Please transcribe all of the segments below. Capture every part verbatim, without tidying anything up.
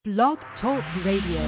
Blog Talk Radio.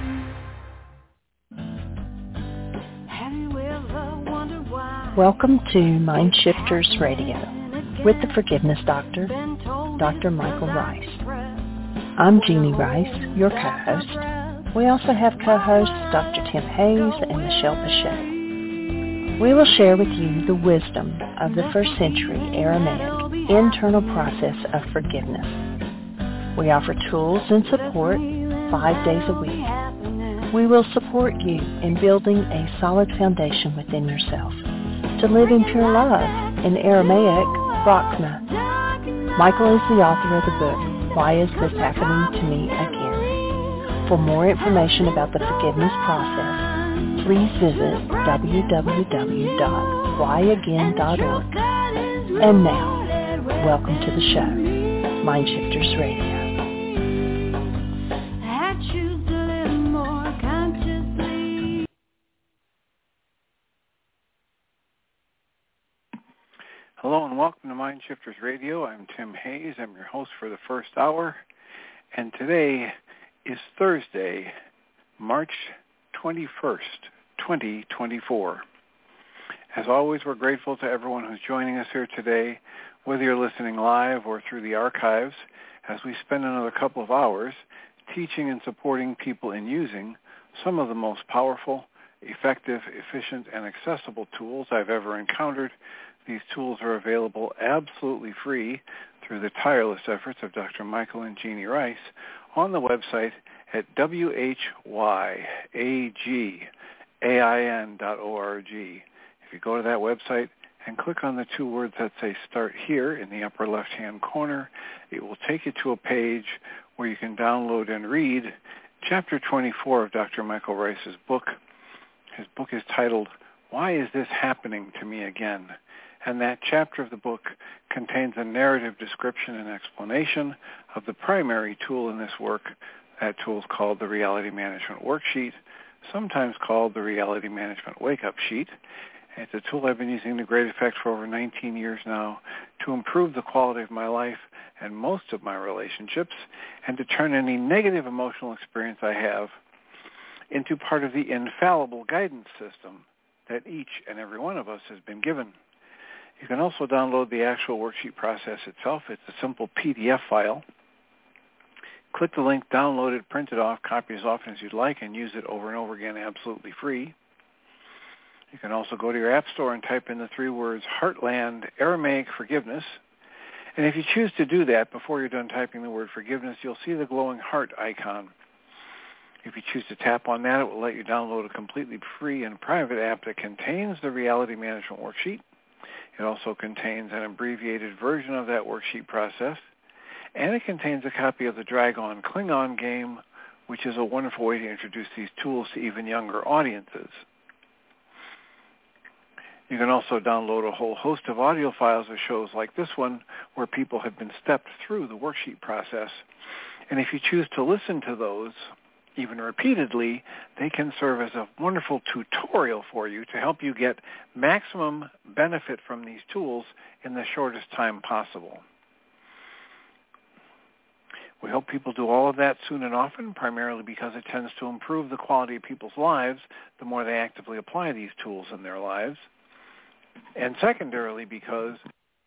Welcome to Mind Shifters Radio with the Forgiveness Doctor, Doctor Michael Rice. I'm Jeannie Rice, your co-host. We also have co-hosts Doctor Tim Hayes and Michelle Bechet. We will share with you the wisdom of the first century Aramaic internal process of forgiveness. We offer tools and support five days a week. We will support you in building a solid foundation within yourself to live in pure love, in Aramaic, Rachma. Michael is the author of the book, Why Is This Happening to Me Again? For more information about the forgiveness process, please visit w w w dot why again dot org. And now, welcome to the show, Mind Shifters Radio. Hello and welcome to Mind Shifters Radio. I'm Tim Hayes. I'm your host for the first hour. And today is Thursday, March twenty-first, twenty twenty-four. As always, we're grateful to everyone who's joining us here today, whether you're listening live or through the archives, as we spend another couple of hours teaching and supporting people in using some of the most powerful, effective, efficient, and accessible tools I've ever encountered. These tools are available absolutely free through the tireless efforts of Doctor Michael and Jeannie Rice on the website at w h y a g a i n dot org. If you go to that website and click on the two words that say Start Here in the upper left-hand corner, it will take you to a page where you can download and read Chapter twenty-four of Doctor Michael Rice's book. His book is titled, Why Is This Happening to Me Again? And that chapter of the book contains a narrative description and explanation of the primary tool in this work. That tool is called the Reality Management Worksheet, sometimes called the Reality Management Wake-Up Sheet. It's a tool I've been using to great effect for over nineteen years now to improve the quality of my life and most of my relationships, and to turn any negative emotional experience I have into part of the infallible guidance system that each and every one of us has been given. You can also download the actual worksheet process itself. It's a simple P D F file. Click the link, download it, print it off, copy as often as you'd like, and use it over and over again absolutely free. You can also go to your app store and type in the three words Heartland Aramaic Forgiveness. And if you choose to do that before you're done typing the word forgiveness, you'll see the glowing heart icon. If you choose to tap on that, it will let you download a completely free and private app that contains the Reality Management Worksheet. It also contains an abbreviated version of that worksheet process, and it contains a copy of the Dragon Klingon game, which is a wonderful way to introduce these tools to even younger audiences. You can also download a whole host of audio files of shows like this one, where people have been stepped through the worksheet process. And if you choose to listen to those, even repeatedly, they can serve as a wonderful tutorial for you to help you get maximum benefit from these tools in the shortest time possible. We hope people do all of that soon and often, primarily because it tends to improve the quality of people's lives the more they actively apply these tools in their lives. And secondarily, because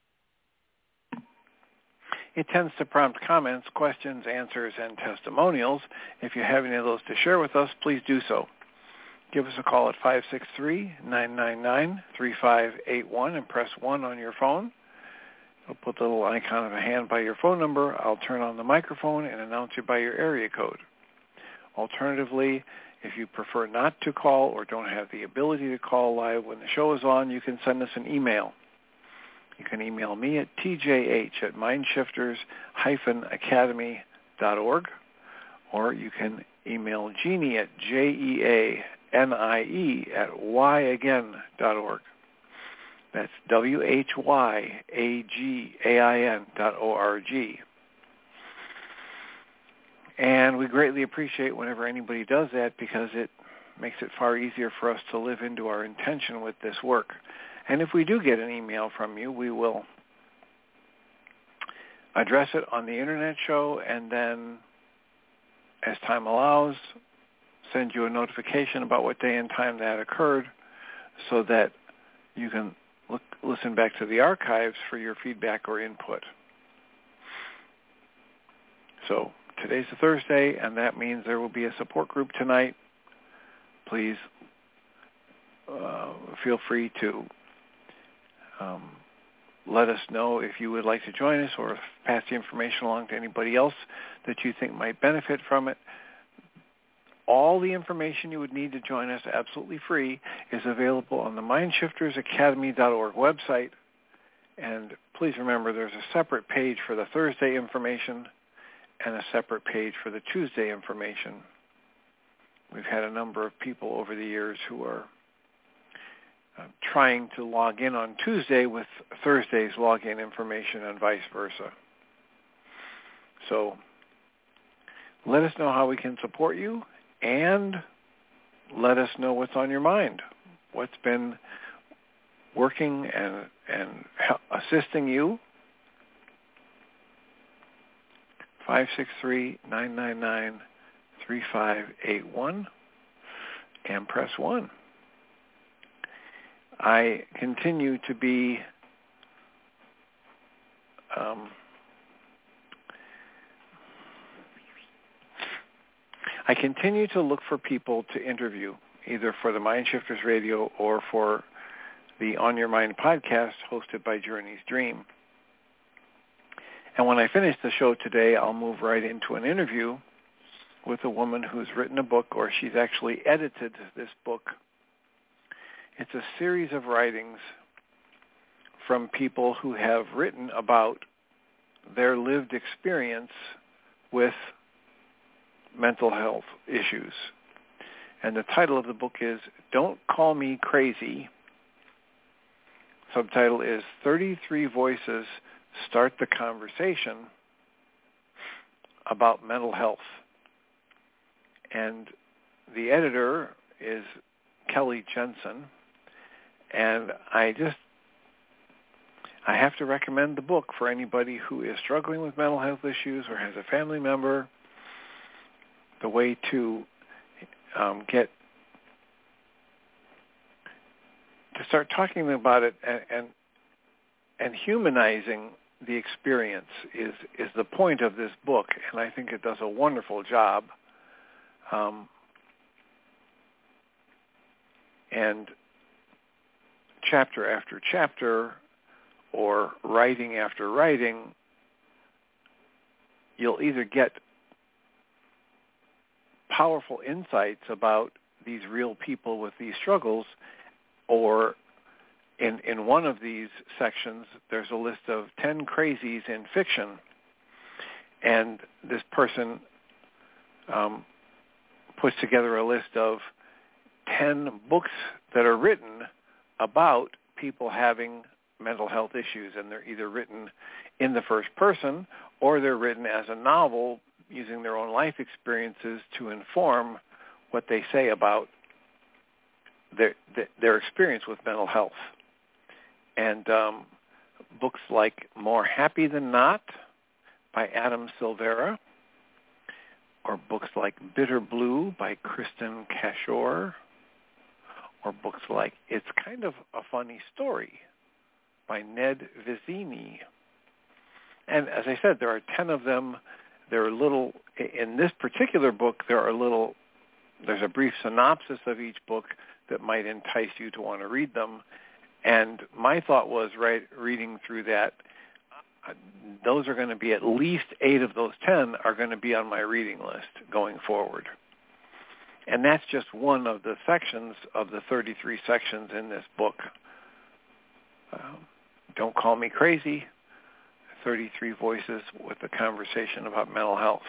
it tends to prompt comments, questions, answers, and testimonials. If you have any of those to share with us, please do so. Give us a call at five six three, nine nine nine, three five eight one and press one on your phone. I'll put the little icon of a hand by your phone number. I'll turn on the microphone and announce you by your area code. Alternatively, if you prefer not to call or don't have the ability to call live when the show is on, you can send us an email. You can email me at t j h at mindshifters dash academy dot org, or you can email Jeannie at J E A N I E at why again dot org. That's W H Y A G A I N dot O R G. And we greatly appreciate whenever anybody does that, because it makes it far easier for us to live into our intention with this work. And if we do get an email from you, we will address it on the Internet show and then as time allows, send you a notification about what day and time that occurred so that you can look, listen back to the archives for your feedback or input. So today's a Thursday, and that means there will be a support group tonight. Please uh, feel free to um, let us know if you would like to join us or pass the information along to anybody else that you think might benefit from it. All the information you would need to join us, absolutely free, is available on the mind shifters academy dot org website. And please remember there's a separate page for the Thursday information and a separate page for the Tuesday information. We've had a number of people over the years who are uh, trying to log in on Tuesday with Thursday's login information and vice versa. So let us know how we can support you, and let us know what's on your mind, what's been working and, and assisting you. five six three, nine nine nine, three five eight one and press one. I continue to be um, I continue to look for people to interview, either for the Mind Shifters Radio or for the On Your Mind podcast hosted by Journey's Dream. And when I finish the show today, I'll move right into an interview with a woman who's written a book, or she's actually edited this book. It's a series of writings from people who have written about their lived experience with mental health issues. And the title of the book is Don't Call Me Crazy. Subtitle is thirty-three Voices Start the Conversation About Mental Health. And the editor is Kelly Jensen. And I just, I have to recommend the book for anybody who is struggling with mental health issues or has a family member. The way to um, get, to start talking about it and, and and humanizing the experience is, is the point of this book, and I think it does a wonderful job. Um, and chapter after chapter, or writing after writing, you'll either get powerful insights about these real people with these struggles, or in, in one of these sections, there's a list of ten crazies in fiction, and this person um, puts together a list of ten books that are written about people having mental health issues, and they're either written in the first person or they're written as a novel using their own life experiences to inform what they say about their their experience with mental health. And um, books like More Happy Than Not by Adam Silvera, or books like Bitter Blue by Kristen Cashore, or books like It's Kind of a Funny Story by Ned Vizzini. And as I said, there are ten of them. There are little, in this particular book, there are little, there's a brief synopsis of each book that might entice you to want to read them. And my thought was, right, reading through that, uh, those are going to be at least eight of those ten are going to be on my reading list going forward. And that's just one of the sections of the thirty-three sections in this book. Um, Don't Call Me Crazy, thirty-three Voices with a Conversation About Mental Health.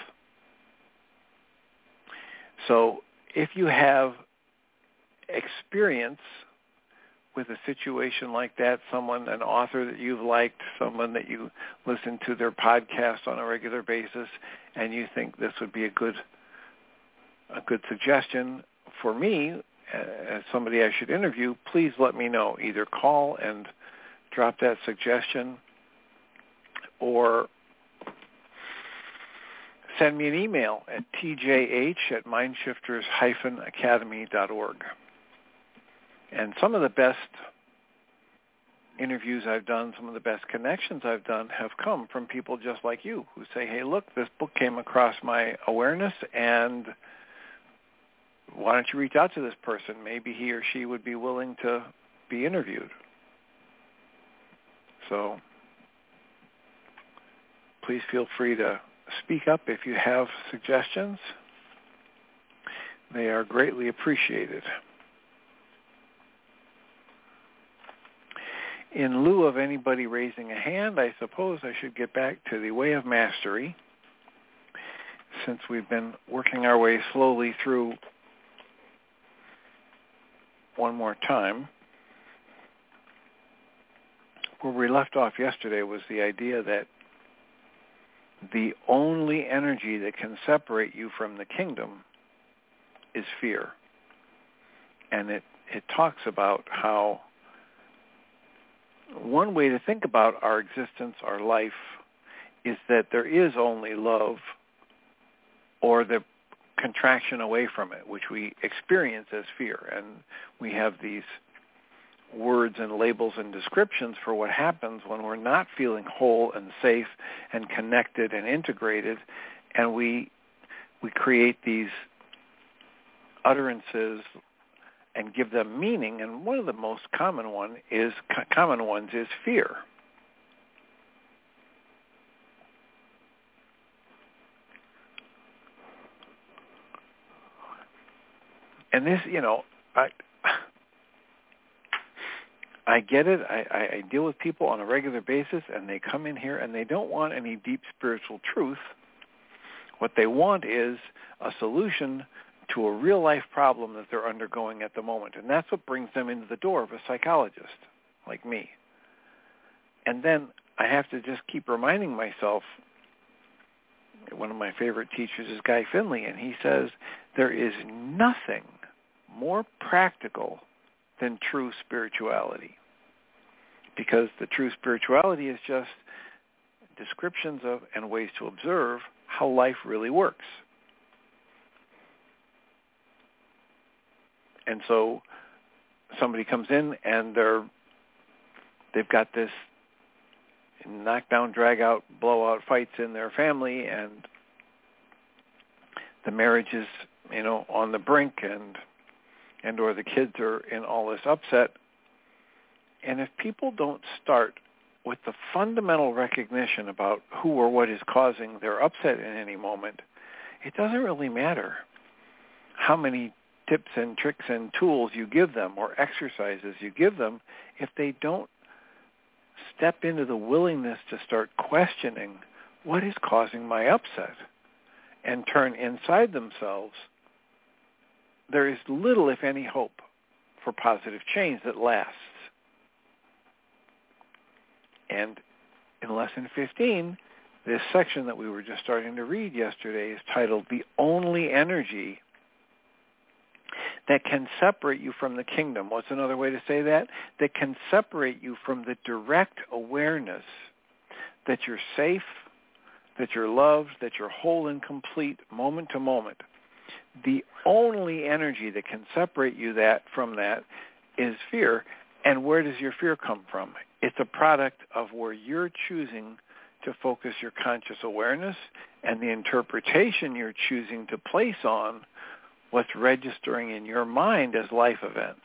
So if you have experience with a situation like that, someone, an author that you've liked, someone that you listen to their podcast on a regular basis, and you think this would be a good a good suggestion for me as somebody I should interview, please let me know. Either call and drop that suggestion, or send me an email at t j h at mindshifters dash academy dot org. And some of the best interviews I've done, some of the best connections I've done have come from people just like you who say, hey, look, this book came across my awareness, and why don't you reach out to this person? Maybe he or she would be willing to be interviewed. So please feel free to speak up if you have suggestions. They are greatly appreciated. In lieu of anybody raising a hand, I suppose I should get back to the Way of Mastery, since we've been working our way slowly through one more time. Where we left off yesterday was the idea that the only energy that can separate you from the kingdom is fear. And it, it talks about how one way to think about our existence, our life, is that there is only love or the contraction away from it, which we experience as fear. And we have these words and labels and descriptions for what happens when we're not feeling whole and safe and connected and integrated, and we we create these utterances and give them meaning. And one of the most common one is common ones is fear. And this, you know, I I get it. I, I deal with people on a regular basis, and they come in here and they don't want any deep spiritual truth. What they want is a solution to a real-life problem that they're undergoing at the moment. And that's what brings them into the door of a psychologist like me. And then I have to just keep reminding myself, one of my favorite teachers is Guy Finley, and he says, there is nothing more practical than true spirituality. Because the true spirituality is just descriptions of and ways to observe how life really works. And so somebody comes in and they're they've got this knockdown, drag-out, blowout fights in their family, and the marriage is, you know, on the brink, and and or the kids are in all this upset. And if people don't start with the fundamental recognition about who or what is causing their upset in any moment, it doesn't really matter how many tips and tricks and tools you give them or exercises you give them if they don't step into the willingness to start questioning what is causing my upset and turn inside themselves. There is little, if any, hope for positive change that lasts. And in Lesson fifteen, this section that we were just starting to read yesterday is titled, The Only Energy That Can Separate You from the Kingdom. What's another way to say that? That can separate you from the direct awareness that you're safe, that you're loved, that you're whole and complete moment to moment. The only energy that can separate you that from that is fear. And where does your fear come from? It's a product of where you're choosing to focus your conscious awareness and the interpretation you're choosing to place on what's registering in your mind as life events.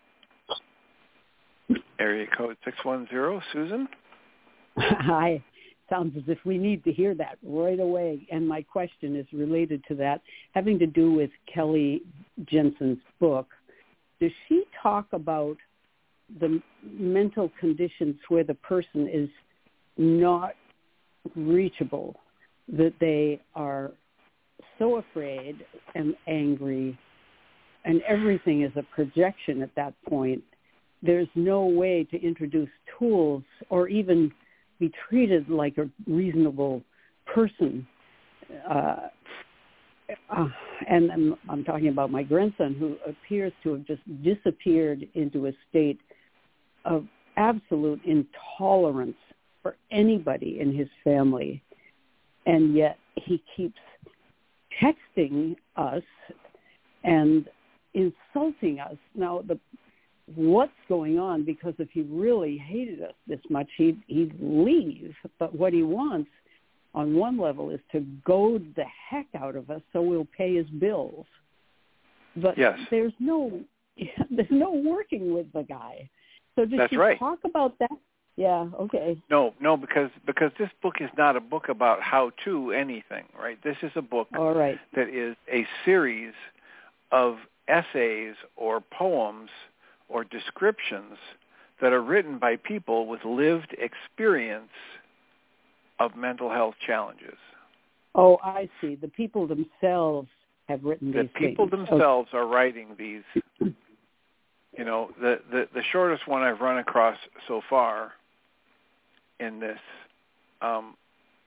Area code six one zero, Susan? Hi. Sounds as if we need to hear that right away. And my question is related to that, having to do with Kelly Jensen's book. Does she talk about the mental conditions where the person is not reachable, that they are so afraid and angry, and everything is a projection at that point? There's no way to introduce tools or even be treated like a reasonable person. Uh, uh, and I'm, I'm talking about my grandson, who appears to have just disappeared into a state of absolute intolerance for anybody in his family. And yet he keeps texting us and insulting us. Now, the what's going on, because if he really hated us this much, he'd, he'd leave. But what he wants on one level is to goad the heck out of us so we'll pay his bills. But yes. there's no there's no working with the guy. So did That's you right. talk about that? Yeah, okay. No, no, because because this book is not a book about how to anything, right? This is a book All right. that is a series of essays or poems or descriptions that are written by people with lived experience of mental health challenges. Oh, I see. The people themselves have written the these people things. themselves okay. are writing these. You know, the, the, the shortest one I've run across so far in this, um,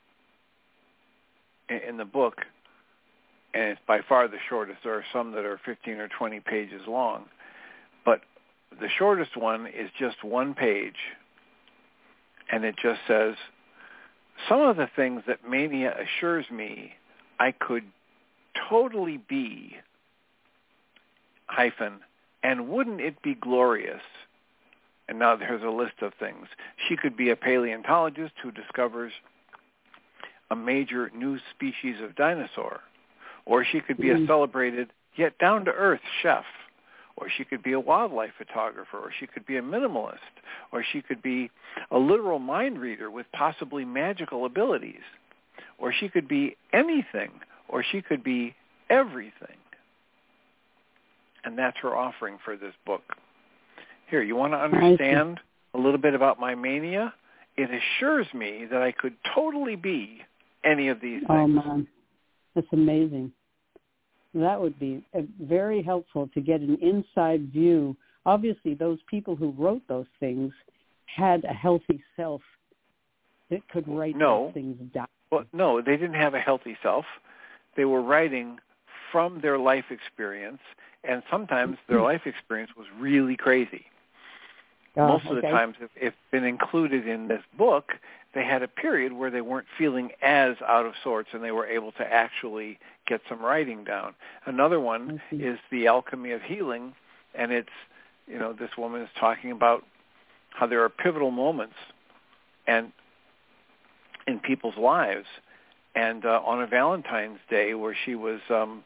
in, in the book, and it's by far the shortest. There are some that are fifteen or twenty pages long, but the shortest one is just one page, and it just says, some of the things that mania assures me I could totally be, hyphen, and wouldn't it be glorious? And now there's a list of things. She could be a paleontologist who discovers a major new species of dinosaur. Or she could be a celebrated yet down-to-earth chef. Or she could be a wildlife photographer. Or she could be a minimalist. Or she could be a literal mind reader with possibly magical abilities. Or she could be anything. Or she could be everything. And that's her offering for this book. Here, you want to understand a little bit about my mania? It assures me that I could totally be any of these things. Oh, man. That's amazing. That would be very helpful to get an inside view. Obviously, those people who wrote those things had a healthy self that could write no. those things down. Well, no, they didn't have a healthy self. They were writing from their life experience, and sometimes their life experience was really crazy. Oh, Most of okay. the times, if it's been included in this book, they had a period where they weren't feeling as out of sorts, and they were able to actually get some writing down. Another one is The Alchemy of Healing, and it's, you know, this woman is talking about how there are pivotal moments and in people's lives. And uh, on a Valentine's Day where she was um,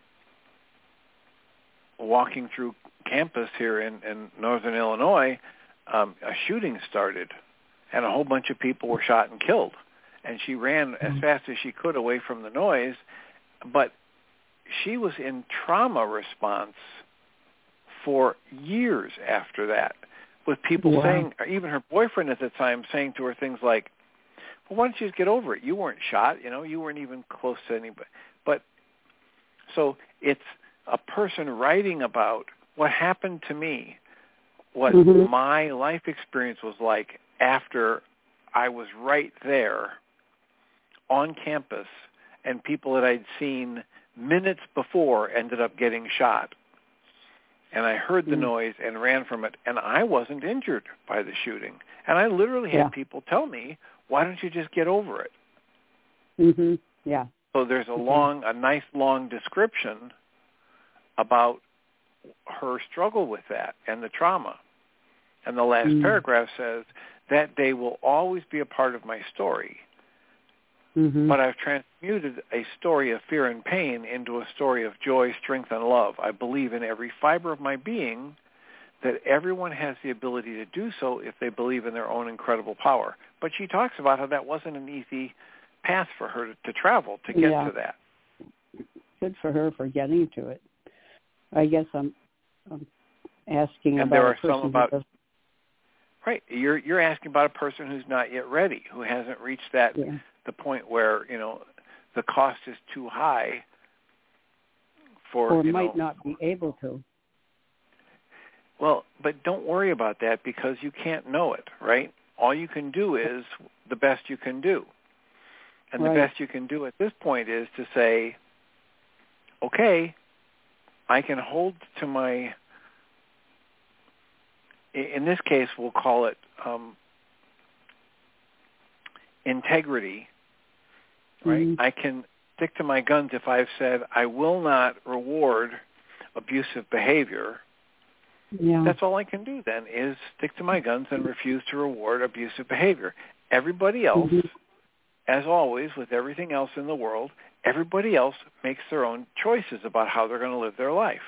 walking through campus here in, in northern Illinois, um, a shooting started, and a whole bunch of people were shot and killed. And she ran as fast as she could away from the noise, but she was in trauma response for years after that, with people wow. saying, or even her boyfriend at the time saying to her things like, well, why don't you just get over it? You weren't shot, you know, you weren't even close to anybody. But so it's a person writing about what happened to me, what mm-hmm. my life experience was like after I was right there on campus, and people that I'd seen minutes before ended up getting shot. And I heard the mm. noise and ran from it, and I wasn't injured by the shooting. And I literally had yeah. people tell me, why don't you just get over it? Mm-hmm. Yeah. So there's a long, a nice long description about her struggle with that and the trauma. And the last mm. paragraph says, that day will always be a part of my story. Mm-hmm. But I've transmuted a story of fear and pain into a story of joy, strength, and love. I believe in every fiber of my being that everyone has the ability to do so if they believe in their own incredible power. But she talks about how that wasn't an easy path for her to, to travel to get yeah. to that. Good for her for getting to it. I guess I'm, I'm asking and about there a are person some about, who does... Right. You're, you're asking about a person who's not yet ready, who hasn't reached that... Yeah. the point where, you know, the cost is too high for, or you might know, not be able to. Well, but don't worry about that because you can't know it, right? All you can do is the best you can do. And right. the best you can do at this point is to say, okay, I can hold to my, in this case, we'll call it um, integrity, right? Mm-hmm. I can stick to my guns if I've said I will not reward abusive behavior. Yeah. That's all I can do then is stick to my guns and refuse to reward abusive behavior. Everybody else, mm-hmm. as always with everything else in the world, everybody else makes their own choices about how they're going to live their life.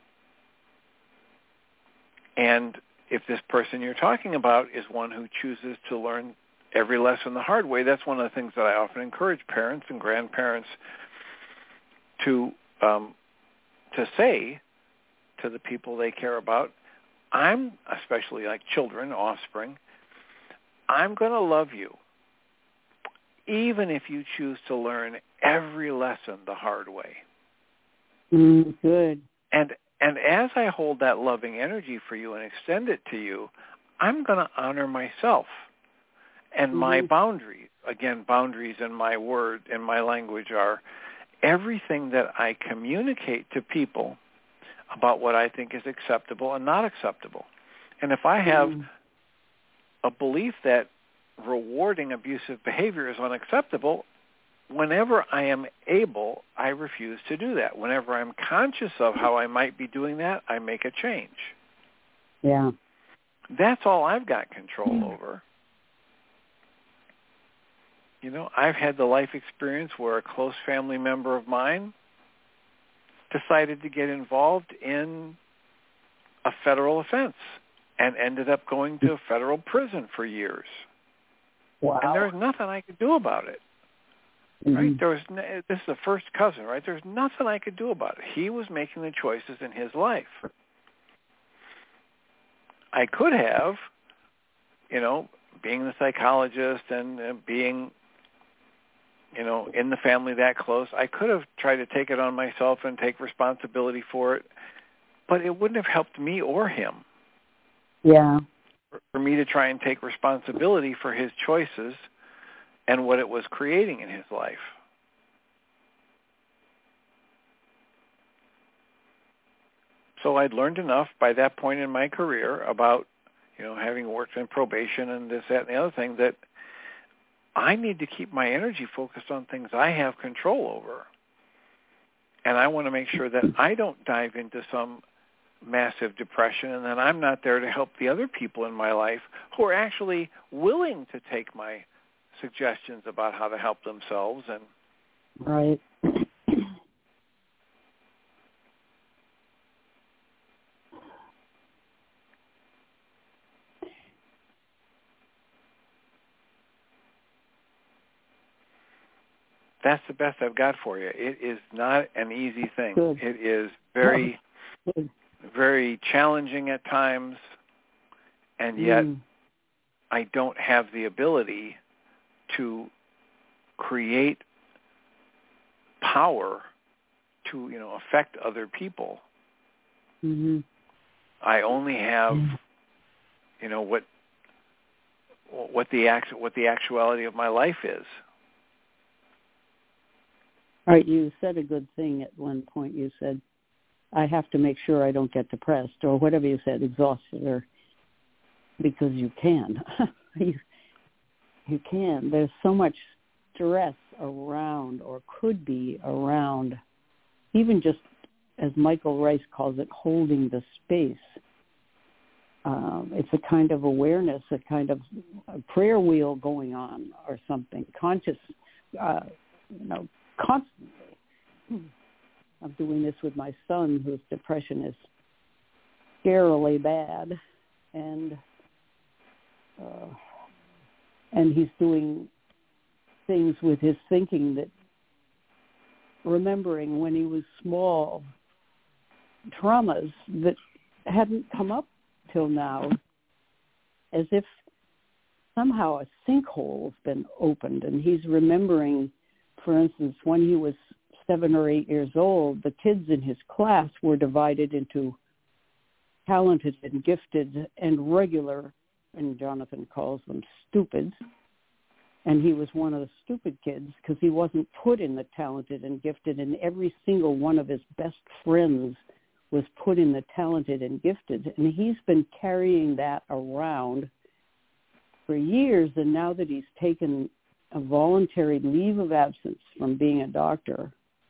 And if this person you're talking about is one who chooses to learn every lesson the hard way, that's one of the things that I often encourage parents and grandparents to um, to say to the people they care about. I'm, especially like children, offspring, I'm going to love you even if you choose to learn every lesson the hard way. Mm, good. And and as I hold that loving energy for you and extend it to you, I'm going to honor myself and mm-hmm. my boundaries. Again, boundaries in my word, in my language are everything that I communicate to people about what I think is acceptable and not acceptable. And if I have mm. a belief that rewarding abusive behavior is unacceptable, whenever I am able, I refuse to do that. Whenever I'm conscious of how I might be doing that, I make a change. Yeah. That's all I've got control mm. over. You know, I've had the life experience where a close family member of mine decided to get involved in a federal offense and ended up going to a federal prison for years. Wow. And there's nothing I could do about it. Mm-hmm. Right? There was n- this is a first cousin, right? There's nothing I could do about it. He was making the choices in his life. I could have, you know, being the psychologist and uh, being, you know, in the family that close, I could have tried to take it on myself and take responsibility for it, but it wouldn't have helped me or him. Yeah. For, for me to try and take responsibility for his choices and what it was creating in his life. So I'd learned enough by that point in my career about, you know, having worked in probation and this, that, and the other thing, that I need to keep my energy focused on things I have control over. And I want to make sure that I don't dive into some massive depression and that I'm not there to help the other people in my life who are actually willing to take my suggestions about how to help themselves. And right. That's the best I've got for you. It is not an easy thing. Good. It is very, Good. very challenging at times, and yet mm. I don't have the ability to create power to, you know, affect other people. Mm-hmm. I only have, mm. you know, what what the act what the actuality of my life is. All right, you said a good thing at one point. You said, I have to make sure I don't get depressed, or whatever you said, exhausted, or because you can. you, you can. There's so much stress around, or could be around, even just, as Michael Rice calls it, holding the space. Um, it's a kind of awareness, a kind of a prayer wheel going on or something, conscious, uh, you know, constantly. I'm doing this with my son, whose depression is scarily bad, and uh, and he's doing things with his thinking that, remembering when he was small, traumas that hadn't come up till now, as if somehow a sinkhole has been opened, and he's remembering, for instance, when he was seven or eight years old, the kids in his class were divided into talented and gifted and regular, and Jonathan calls them stupids. And he was one of the stupid kids because he wasn't put in the talented and gifted, and every single one of his best friends was put in the talented and gifted. And he's been carrying that around for years, and now that he's taken a voluntary leave of absence from being a doctor,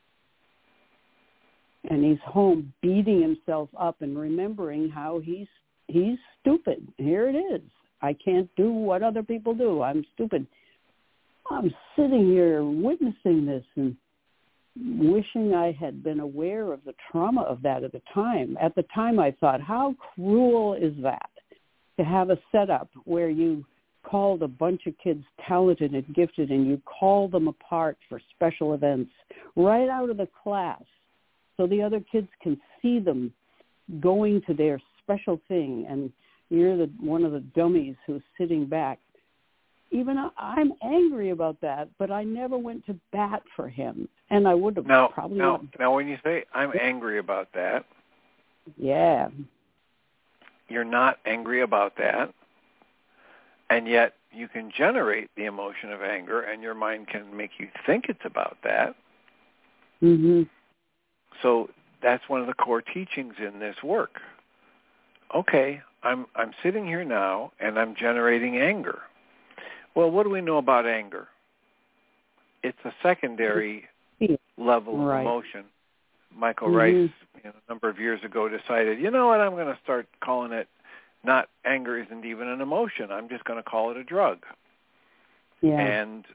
and he's home beating himself up and remembering how he's he's stupid. Here it is. I can't do what other people do. I'm stupid. I'm sitting here witnessing this and wishing I had been aware of the trauma of that at the time. At the time, I thought, how cruel is that, to have a setup where you called a bunch of kids talented and gifted and you call them apart for special events right out of the class so the other kids can see them going to their special thing, and you're the one of the dummies who's sitting back. Even I, I'm angry about that, but I never went to bat for him, and I would have now, probably now, not. Now, when you say I'm angry about that, yeah, you're not angry about that, and yet you can generate the emotion of anger, and your mind can make you think it's about that. Mm-hmm. So that's one of the core teachings in this work. Okay, I'm I'm sitting here now, and I'm generating anger. Well, what do we know about anger? It's a secondary level of right. emotion. Michael mm-hmm. Rice, you know, a number of years ago, decided, you know what, I'm going to start calling it not anger isn't even an emotion. I'm just going to call it a drug. Yeah. And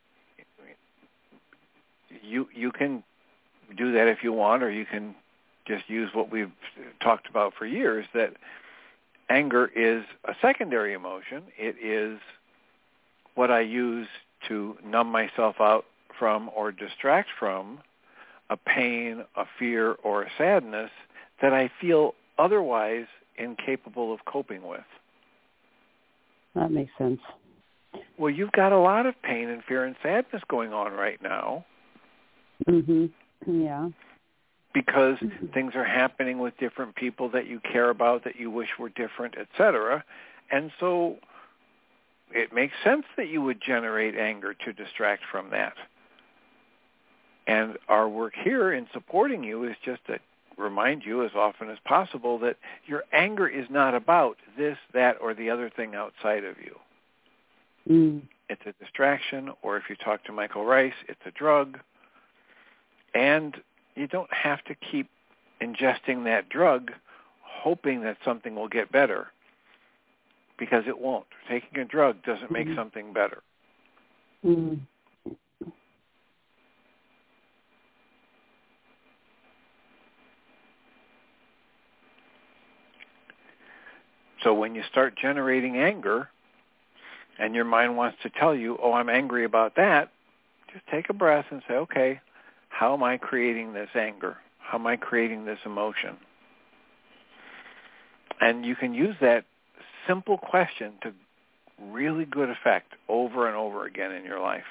you you can do that if you want, or you can just use what we've talked about for years, that anger is a secondary emotion. It is what I use to numb myself out from or distract from a pain, a fear, or a sadness that I feel otherwise incapable of coping with. That makes sense. Well, you've got a lot of pain and fear and sadness going on right now. Mm-hmm. Yeah. Because mm-hmm. things are happening with different people that you care about, that you wish were different, et cetera. And so it makes sense that you would generate anger to distract from that. And our work here in supporting you is just to remind you as often as possible that your anger is not about this, that, or the other thing outside of you. Mm. It's a distraction, or if you talk to Michael Rice, it's a drug. And you don't have to keep ingesting that drug hoping that something will get better, because it won't. Taking a drug doesn't make mm-hmm. something better. Mm. So when you start generating anger and your mind wants to tell you, oh, I'm angry about that, just take a breath and say, okay, how am I creating this anger? How am I creating this emotion? And you can use that simple question to really good effect over and over again in your life.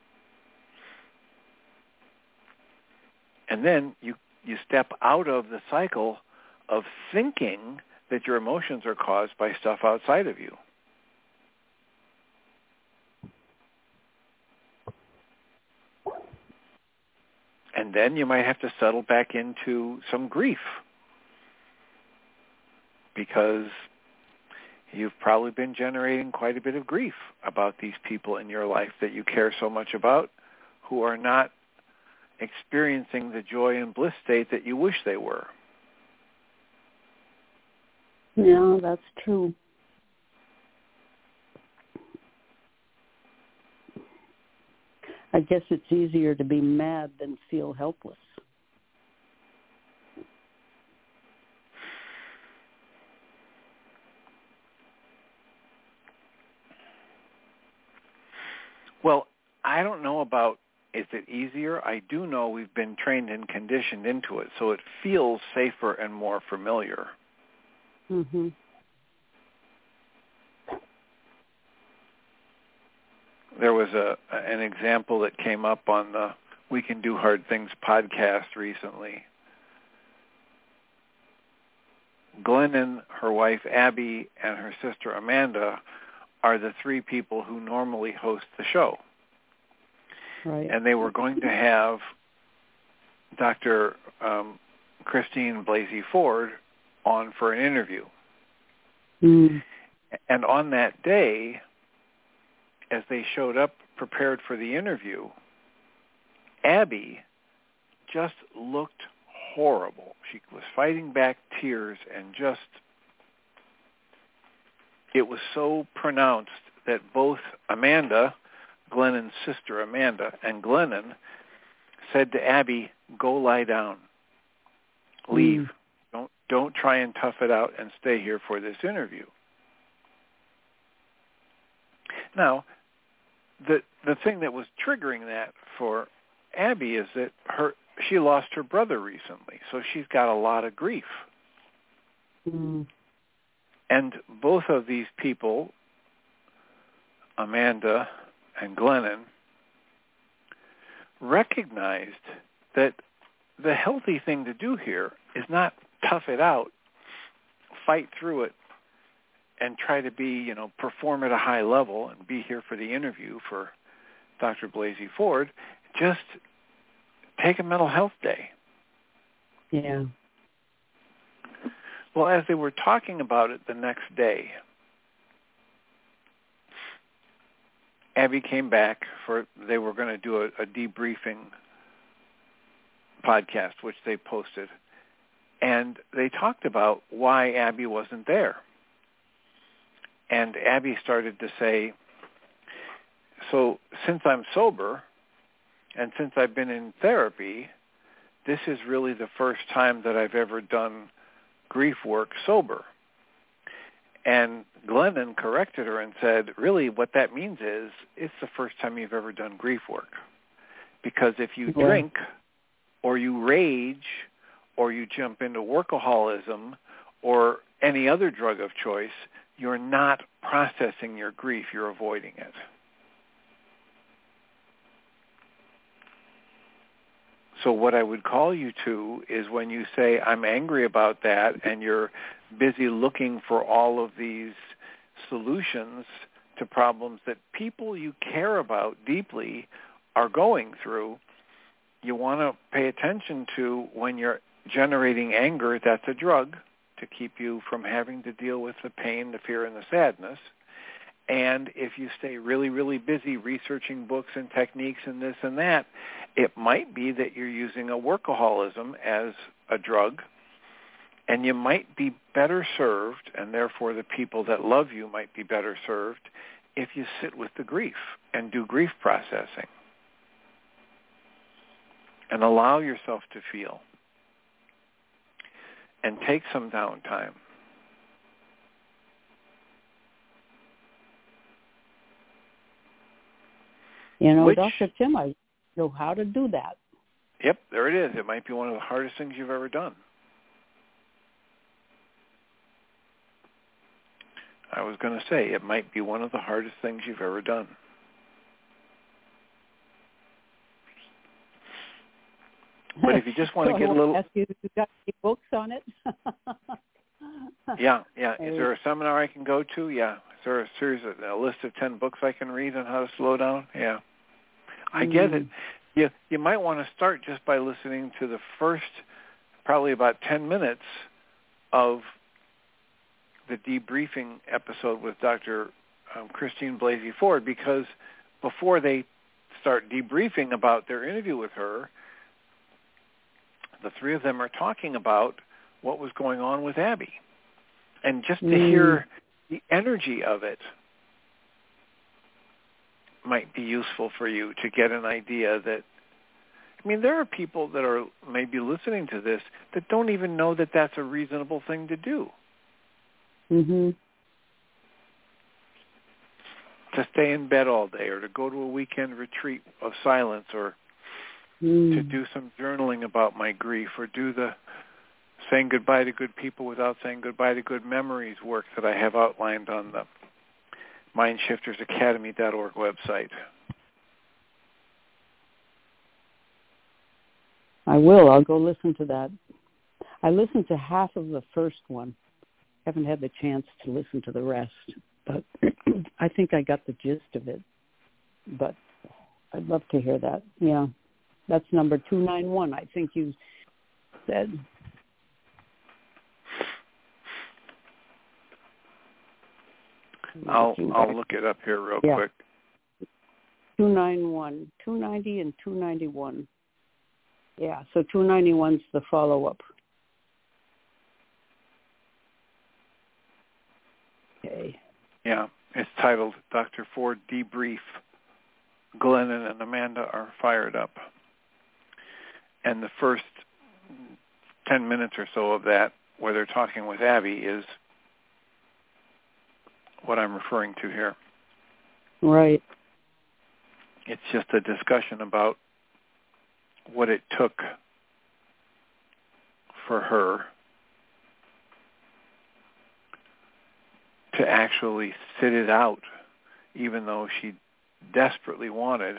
And then you, you step out of the cycle of thinking that your emotions are caused by stuff outside of you. And then you might have to settle back into some grief, because you've probably been generating quite a bit of grief about these people in your life that you care so much about, who are not experiencing the joy and bliss state that you wish they were. Yeah, that's true. I guess it's easier to be mad than feel helpless. Well, I don't know about is it easier. I do know we've been trained and conditioned into it, so it feels safer and more familiar. Mm-hmm. There was a an example that came up on the We Can Do Hard Things podcast recently. Glennon, her wife Abby, and her sister Amanda are the three people who normally host the show. Right. And they were going to have Doctor Um, Christine Blasey Ford on for an interview. Mm. And on that day, as they showed up prepared for the interview, Abby just looked horrible. She was fighting back tears, and just, it was so pronounced that both Amanda, Glennon's sister Amanda, and Glennon said to Abby, "Go lie down. Leave. Mm. Don't don't try and tough it out and stay here for this interview." Now, the the thing that was triggering that for Abby is that her she lost her brother recently, so she's got a lot of grief. Mm. And both of these people, Amanda and Glennon, recognized that the healthy thing to do here is not tough it out, fight through it, and try to be, you know, perform at a high level and be here for the interview for Doctor Blasey Ford. Just take a mental health day. Yeah. Well, as they were talking about it the next day, Abby came back for, they were going to do a, a debriefing podcast, which they posted. And they talked about why Abby wasn't there. And Abby started to say, so since I'm sober and since I've been in therapy, this is really the first time that I've ever done grief work sober. And Glennon corrected her and said, really what that means is it's the first time you've ever done grief work. Because if you yeah. drink or you rage or you jump into workaholism or any other drug of choice, you're not processing your grief, you're avoiding it. So what I would call you to is when you say, I'm angry about that, and you're busy looking for all of these solutions to problems that people you care about deeply are going through, you want to pay attention to when you're generating anger, that's a drug to keep you from having to deal with the pain, the fear, and the sadness. And if you stay really, really busy researching books and techniques and this and that, it might be that you're using a workaholism as a drug, and you might be better served, and therefore the people that love you might be better served, if you sit with the grief and do grief processing and allow yourself to feel and take some downtime. You know, Which, Doctor Tim, I know how to do that. Yep, there it is. It might be one of the hardest things you've ever done. I was going to say, it might be one of the hardest things you've ever done. But if you just want so to get I a little... ask you, you got any books on it? yeah, yeah. Is there a seminar I can go to? Yeah. Is there a series of, a list of ten books I can read on how to slow down? Yeah. I mm. get it. You, you might want to start just by listening to the first probably about ten minutes of the debriefing episode with Doctor Um, Christine Blasey Ford, because before they start debriefing about their interview with her, the three of them are talking about what was going on with Abby. And just to mm. hear the energy of it might be useful for you to get an idea that, I mean, there are people that are maybe listening to this that don't even know that that's a reasonable thing to do. Mm-hmm. To stay in bed all day, or to go to a weekend retreat of silence, or mm. to do some journaling about my grief, or do the saying goodbye to good people without saying goodbye to good memories work that I have outlined on the mind shifters academy dot org website. I will. I'll go listen to that. I listened to half of the first one. Haven't had the chance to listen to the rest, but I think I got the gist of it. But I'd love to hear that. Yeah. That's number two ninety-one, I think you said. I'll I'll look it up here real yeah. quick. two ninety-one, two ninety and two ninety-one. Yeah, so two ninety-one's the follow-up. Okay. Yeah, it's titled Doctor Ford Debrief. Glennon and Amanda are fired up. And the first ten minutes or so of that, where they're talking with Abby, is what I'm referring to here. Right. It's just a discussion about what it took for her to actually sit it out, even though she desperately wanted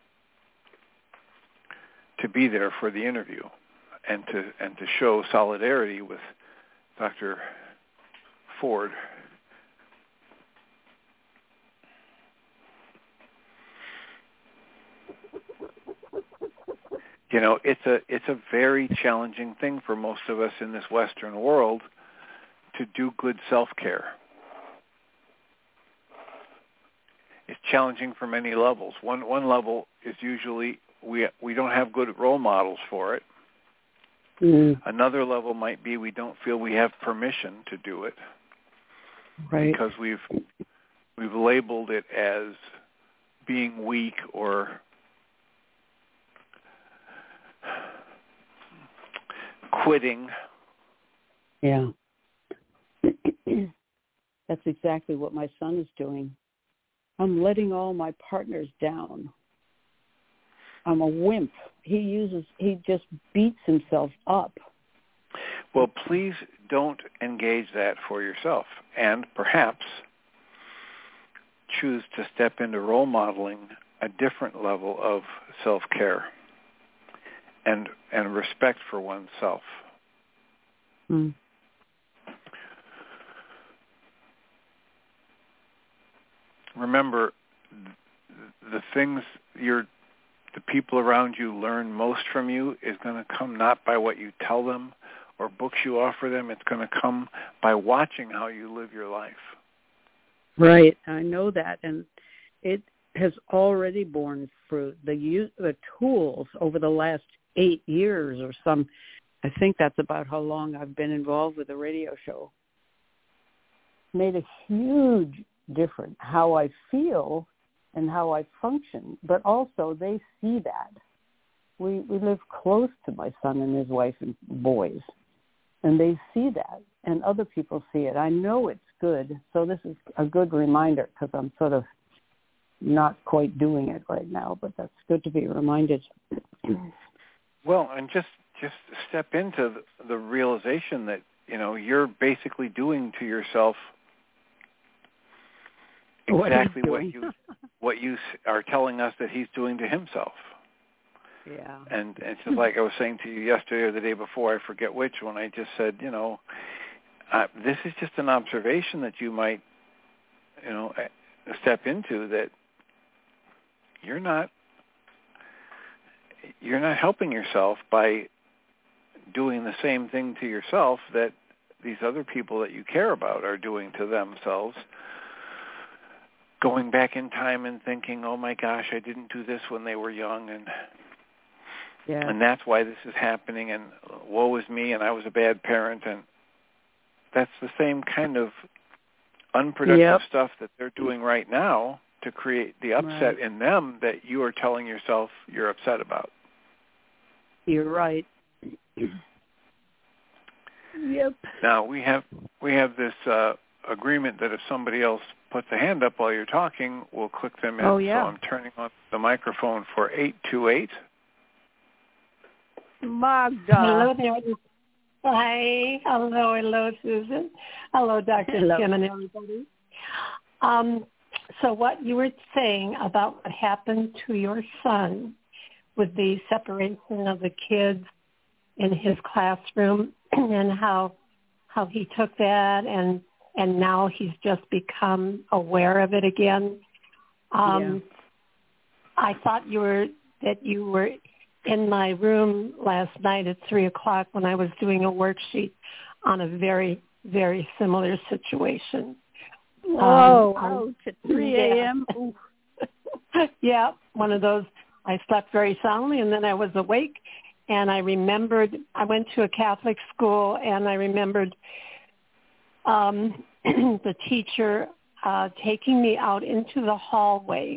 to be there for the interview and to and to show solidarity with Doctor Ford. You know, it's a it's a very challenging thing for most of us in this Western world to do good self-care. It's challenging for many levels. One one level is usually we we don't have good role models for it. Mm. Another level might be we don't feel we have permission to do it, right? Because we've we've labeled it as being weak or quitting. Yeah. That's exactly what my son is doing. I'm letting all my partners down. I'm a wimp. He uses, he just beats himself up. Well, please don't engage that for yourself, and perhaps choose to step into role modeling a different level of self-care and and respect for oneself. Mm. Remember, the things you're, the people around you learn most from you is going to come not by what you tell them or books you offer them. It's going to come by watching how you live your life. Right, I know that, and it has already borne fruit. The use, the tools over the last eight years or some, I think that's about how long I've been involved with the radio show, made a huge difference how I feel and how I function, but also they see that. We we live close to my son and his wife and boys, and they see that, and other people see it. I know it's good, so this is a good reminder because I'm sort of not quite doing it right now, but that's good to be reminded. Well, and just just step into the, the realization that, you know, you're basically doing to yourself exactly what, what you what you are telling us that he's doing to himself. Yeah. And, and it's just like I was saying to you yesterday or the day before, I forget which, when I just said, you know, uh, this is just an observation that you might, you know, step into, that you're not you're not helping yourself by doing the same thing to yourself that these other people that you care about are doing to themselves. Going back in time and thinking, oh my gosh, I didn't do this when they were young, and yeah. and that's why this is happening, and woe is me, and I was a bad parent, and that's the same kind of unproductive yep. stuff that they're doing right now to create the upset right. in them that you are telling yourself you're upset about. You're right. Yep. Now we have we have this uh, agreement that if somebody else puts a hand up while you're talking, we'll click them in. Oh, yeah. So I'm turning on the microphone for eight two eight. Magda. Hello there. Hi. Hello, hello, Susan. Hello, Doctor Hello. Kim and everybody. Um, so what you were saying about what happened to your son with the separation of the kids in his classroom and how how he took that and and now he's just become aware of it again. Um, yeah. I thought you were that you were in my room last night at three o'clock when I was doing a worksheet on a very, very similar situation. Oh, um, ouch, at three a.m.? Yeah, one of those. I slept very soundly, and then I was awake, and I remembered I went to a Catholic school, and I remembered um, the teacher uh, taking me out into the hallway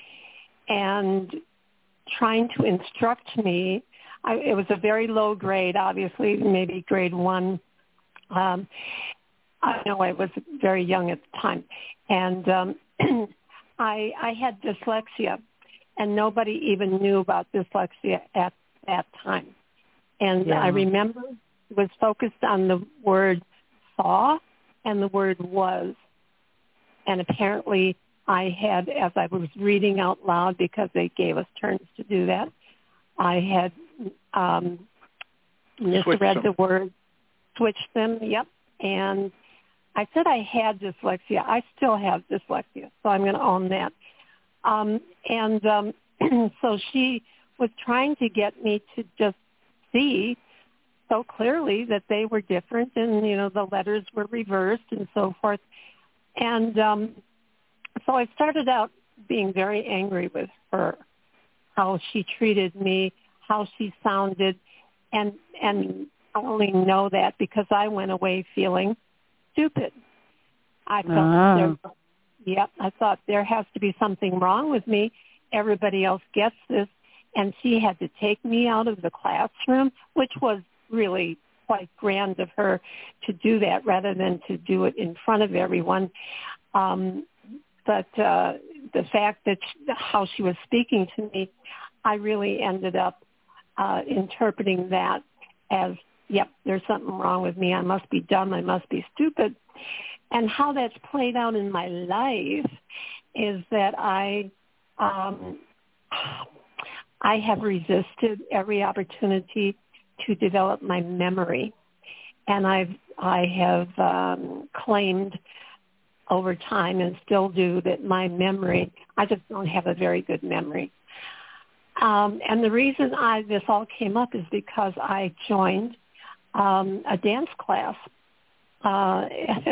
and trying to instruct me. I, it was a very low grade, obviously, maybe grade one. Um, I know I was very young at the time, and um, I, I had dyslexia, and nobody even knew about dyslexia at that time. And yeah. I remember it was focused on the word saw and the word was. And apparently I had, as I was reading out loud, because they gave us turns to do that, I had um, misread the word, switched them, yep, and I said I had dyslexia. I still have dyslexia, so I'm going to own that. Um, and um, so she was trying to get me to just see so clearly that they were different, and, you know, the letters were reversed and so forth. And um, so I started out being very angry with her, how she treated me, how she sounded, and and I only know that because I went away feeling stupid. I thought, ah. there, yep, I thought there has to be something wrong with me. Everybody else gets this, and she had to take me out of the classroom, which was really quite grand of her to do that rather than to do it in front of everyone. Um, but uh, the fact that she, how she was speaking to me, I really ended up uh, interpreting that as, yep, there's something wrong with me. I must be dumb. I must be stupid. And how that's played out in my life is that I um, I have resisted every opportunity to develop my memory. And I've, I have um, claimed over time, and still do, that my memory, I just don't have a very good memory. Um, and the reason I this all came up is because I joined um, a dance class, uh,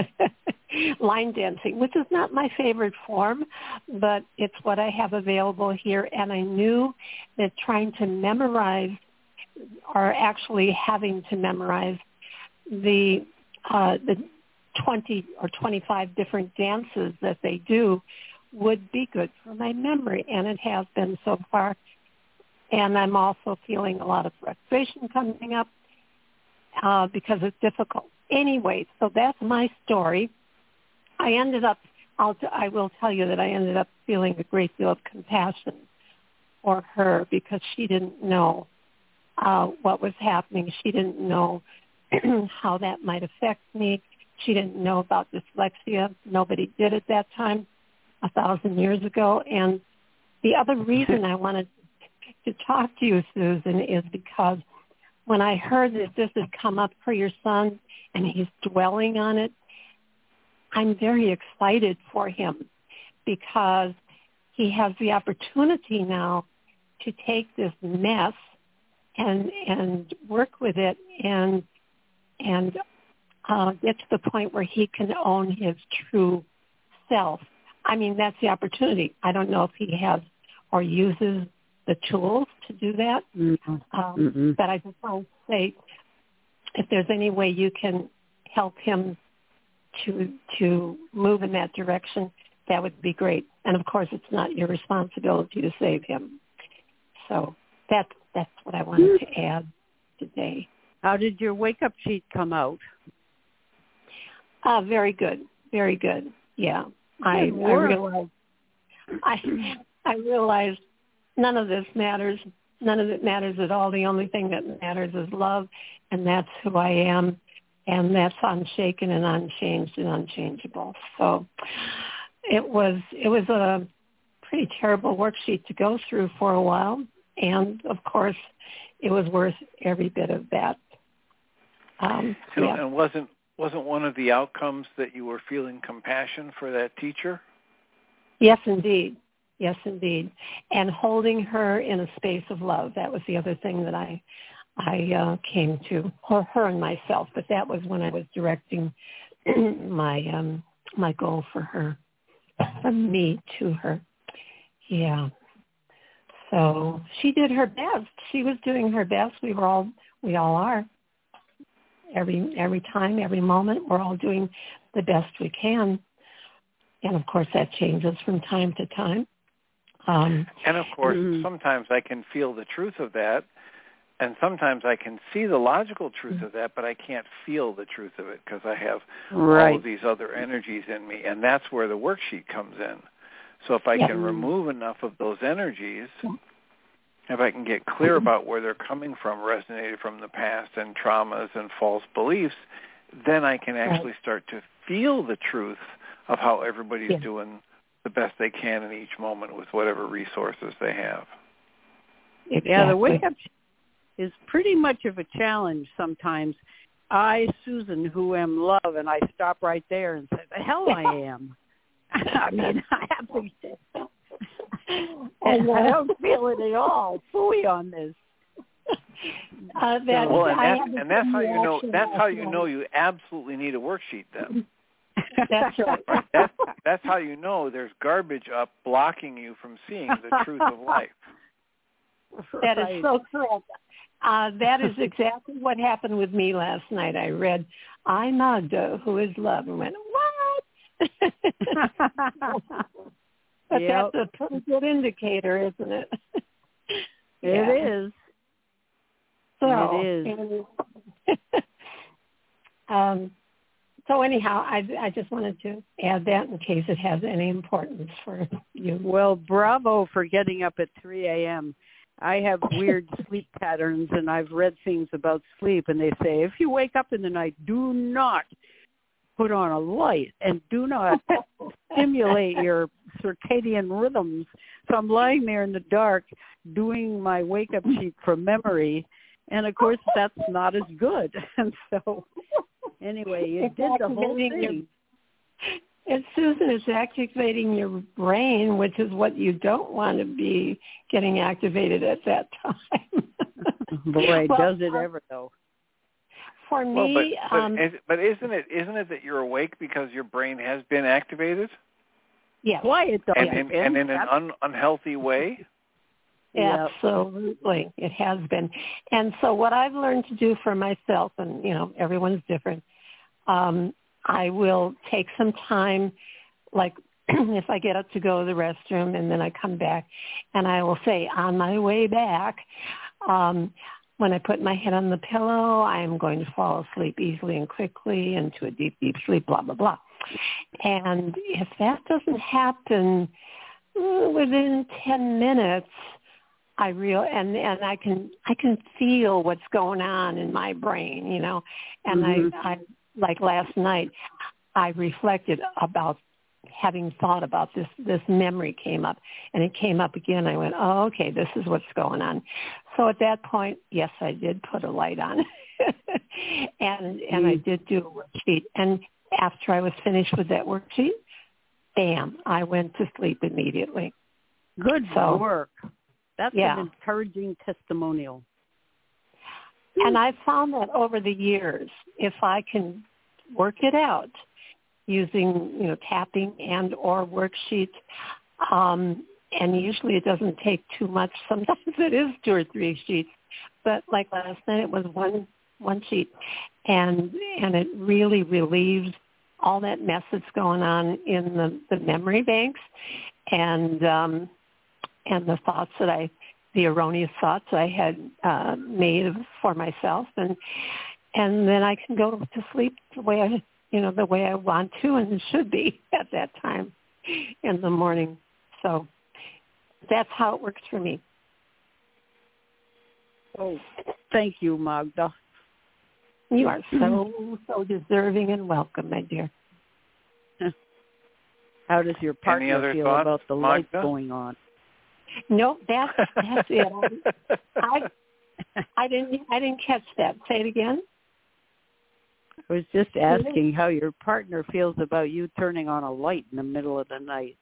line dancing, which is not my favorite form, but it's what I have available here. And I knew that trying to memorize, or actually having to memorize the uh, the twenty or twenty-five different dances that they do would be good for my memory, and it has been so far. And I'm also feeling a lot of frustration coming up uh, because it's difficult. Anyway, so that's my story. I ended up, I'll, I will tell you that I ended up feeling a great deal of compassion for her because she didn't know uh, what was happening. She didn't know how that might affect me. She didn't know about dyslexia. Nobody did at that time, a thousand years ago. And the other reason I wanted to talk to you, Susan, is because when I heard that this had come up for your son and he's dwelling on it, I'm very excited for him because he has the opportunity now to take this mess and and work with it and and uh, get to the point where he can own his true self. I mean, that's the opportunity. I don't know if he has or uses the tools to do that. Mm-hmm. Um, mm-hmm. But I just want to say, if there's any way you can help him to to move in that direction, that would be great. And of course, it's not your responsibility to save him. So that's that's what I wanted to add today. How did your wake-up sheet come out? Uh, very good, very good. Yeah, I, I realized I I realized none of this matters. None of it matters at all. The only thing that matters is love, and that's who I am, and that's unshaken and unchanged and unchangeable. So it was it was a pretty terrible worksheet to go through for a while, and of course, it was worth every bit of that. Um, so, yeah. And wasn't wasn't one of the outcomes that you were feeling compassion for that teacher? Yes, indeed. Yes, indeed. And holding her in a space of love. That was the other thing that I I uh, came to, her, her and myself. But that was when I was directing my um, my goal for her, from me to her. Yeah. So she did her best. She was doing her best. We were all, we all are. Every every time, every moment, we're all doing the best we can. And, of course, that changes from time to time. Um, and, of course, mm-hmm. sometimes I can feel the truth of that, and sometimes I can see the logical truth mm-hmm. of that, but I can't feel the truth of it because I have right. all of these other energies in me, and that's where the worksheet comes in. So if I yeah. can remove enough of those energies, if I can get clear about where they're coming from, resonated from the past and traumas and false beliefs, then I can actually start to feel the truth of how everybody's yeah. doing the best they can in each moment with whatever resources they have. Exactly. Yeah, the wake-up is pretty much of a challenge sometimes. I, Susan, who am love, and I stop right there and say, the hell I am. I mean, I have to... And I don't feel it at all. Phooey on this. Uh, that, well, and that's, and that's how you know. That's how you know you absolutely need a worksheet. Then. That's right. That's, that's how you know there's garbage up blocking you from seeing the truth of life. That right. is so correct. Uh, that is exactly what happened with me last night. I read, I, Magda, who is love, and went, what? But yep. that's a pretty good indicator, isn't it? It yeah. is. So, it is. um, so anyhow, I, I just wanted to add that in case it has any importance for you. Well, bravo for getting up at three a.m. I have weird sleep patterns, and I've read things about sleep, and they say if you wake up in the night, do not put on a light and do not stimulate your circadian rhythms. So I'm lying there in the dark doing my wake-up sheet from memory, and, of course, that's not as good. And so, anyway, you it's did the whole thing. Your, and, Susan, it's activating your brain, which is what you don't want to be getting activated at that time. Boy, well, does it ever, though. For me, well, but, but, um, is, but isn't it isn't it that you're awake because your brain has been activated? Yes. Why it does, and, in, and in an un, unhealthy way? Absolutely. It has been. And so what I've learned to do for myself, and, you know, everyone's different, um, I will take some time, like if I get up to go to the restroom and then I come back, and I will say on my way back, um, when I put my head on the pillow, I am going to fall asleep easily and quickly into a deep, deep sleep, blah, blah, blah. And if that doesn't happen within ten minutes, I real and, and I can I can feel what's going on in my brain, you know. And mm-hmm. I, I like last night, I reflected about having thought about this. This memory came up, and it came up again. I went, oh, okay, this is what's going on. So at that point, yes, I did put a light on, and and mm-hmm. I did do a worksheet. And after I was finished with that worksheet, bam, I went to sleep immediately. Good so, work. That's yeah. an encouraging testimonial. And I've found that over the years, if I can work it out using, you know, tapping and or worksheets, um, and usually it doesn't take too much. Sometimes it is two or three sheets, but like last night it was one one sheet, and and it really relieves all that mess that's going on in the, the memory banks, and um, and the thoughts that I, the erroneous thoughts I had uh, made for myself, and and then I can go to sleep the way I, you know, the way I want to and should be at that time in the morning. So that's how it works for me. Oh, thank you, Magda. You are so, so deserving and welcome, my dear. How does your partner feel thoughts, about the Magda? lights going on? No, that's that's it. I, I I didn't I didn't catch that. Say it again. I was just asking how your partner feels about you turning on a light in the middle of the night.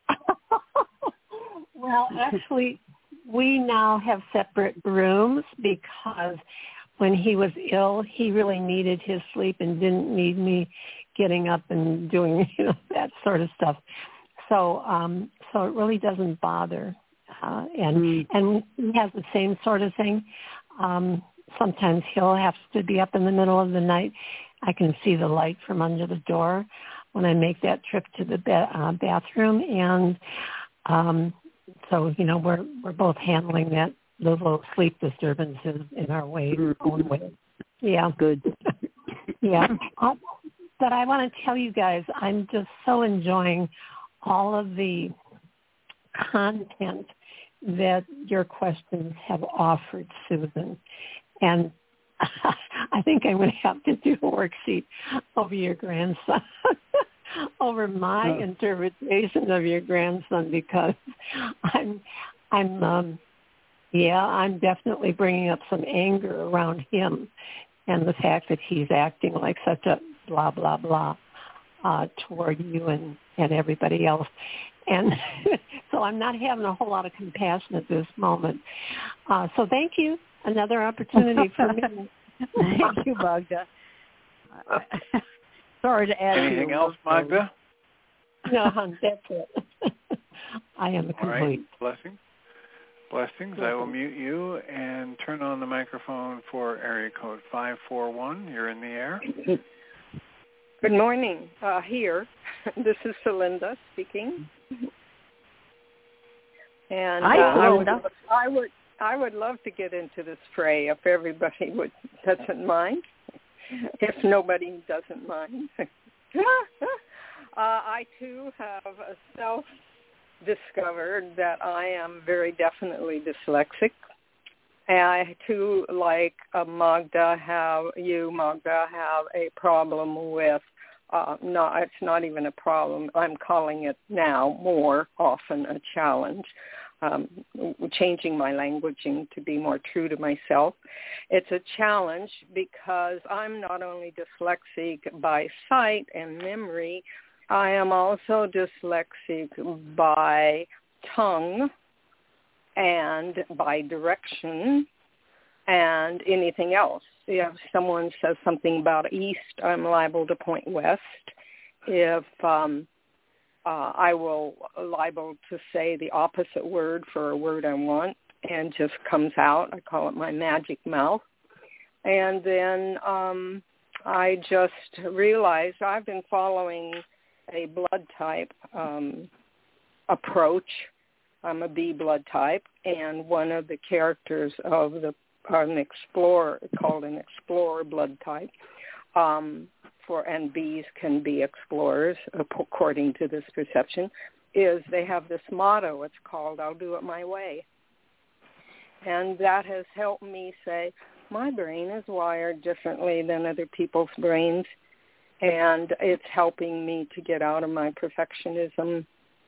Well, actually, we now have separate rooms because when he was ill, he really needed his sleep and didn't need me getting up and doing, you know, that sort of stuff. So, um, so it really doesn't bother Uh, and mm. and he has the same sort of thing. Um, sometimes he'll have to be up in the middle of the night. I can see the light from under the door when I make that trip to the ba- uh, bathroom. And um, so, you know, we're we're both handling that, those little sleep disturbances in our way, mm. own way. Yeah. Good. Yeah. Uh, but I want to tell you guys, I'm just so enjoying all of the content that your questions have offered, Susan. And I think I'm going to have to do a worksheet over your grandson, over my oh. interpretation of your grandson, because I'm, I'm, um, yeah, I'm definitely bringing up some anger around him and the fact that he's acting like such a blah, blah, blah uh, toward you and, and everybody else. And so I'm not having a whole lot of compassion at this moment. Uh, so thank you. Another opportunity for me. Thank you, Magda. Sorry to add anything else, Magda? No, hon, that's it. I am a complete. All right. Blessings. Blessings. I will mute you and turn on the microphone for area code five four one. You're in the air. Good morning. Uh, here, this is Celinda speaking. And Hi, uh, I, would, Celinda. I would, I would love to get into this fray if everybody would doesn't mind. If nobody doesn't mind, uh, I too have a self-discovered that I am very definitely dyslexic. And I too, like uh, Magda, have you, Magda, have a problem with. Uh, no, it's not even a problem. I'm calling it now more often a challenge, um, changing my languaging to be more true to myself. It's a challenge because I'm not only dyslexic by sight and memory, I am also dyslexic by tongue and by direction and anything else. If someone says something about east, I'm liable to point west. If um, uh, I will liable to say the opposite word for a word I want and just comes out. I call it my magic mouth. And then um, I just realized I've been following a blood type um, approach. I'm a B blood type, and one of the characters of the an explorer, called an explorer blood type, um, for and Bs can be explorers according to this perception, is they have this motto. It's called "I'll do it my way," and that has helped me say my brain is wired differently than other people's brains, and it's helping me to get out of my perfectionism.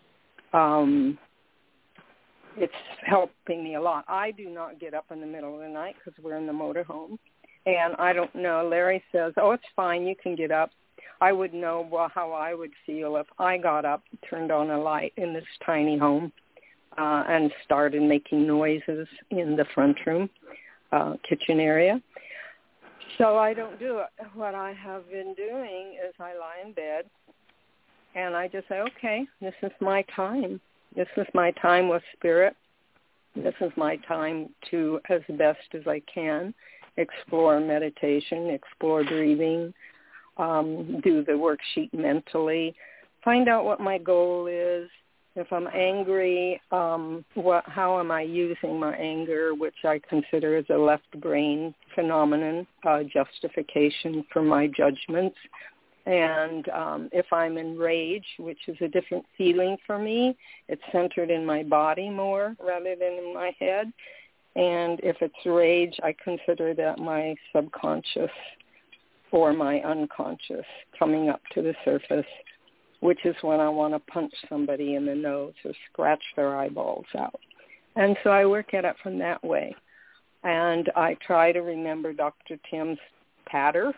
Um, It's helping me a lot. I do not get up in the middle of the night because we're in the motorhome. And I don't know. Larry says, oh, it's fine. You can get up. I would know well, how I would feel if I got up, turned on a light in this tiny home, uh, and started making noises in the front room, uh, kitchen area. So I don't do it. What I have been doing is I lie in bed, and I just say, okay, this is my time. This is my time with Spirit. This is my time to, as best as I can, explore meditation, explore breathing, um, do the worksheet mentally, find out what my goal is. If I'm angry, um, what, how am I using my anger, which I consider as a left brain phenomenon, uh, justification for my judgments. And um, if I'm in rage, which is a different feeling for me, it's centered in my body more rather than in my head. And if it's rage, I consider that my subconscious or my unconscious coming up to the surface, which is when I want to punch somebody in the nose or scratch their eyeballs out. And so I work at it from that way. And I try to remember Doctor Tim's patter.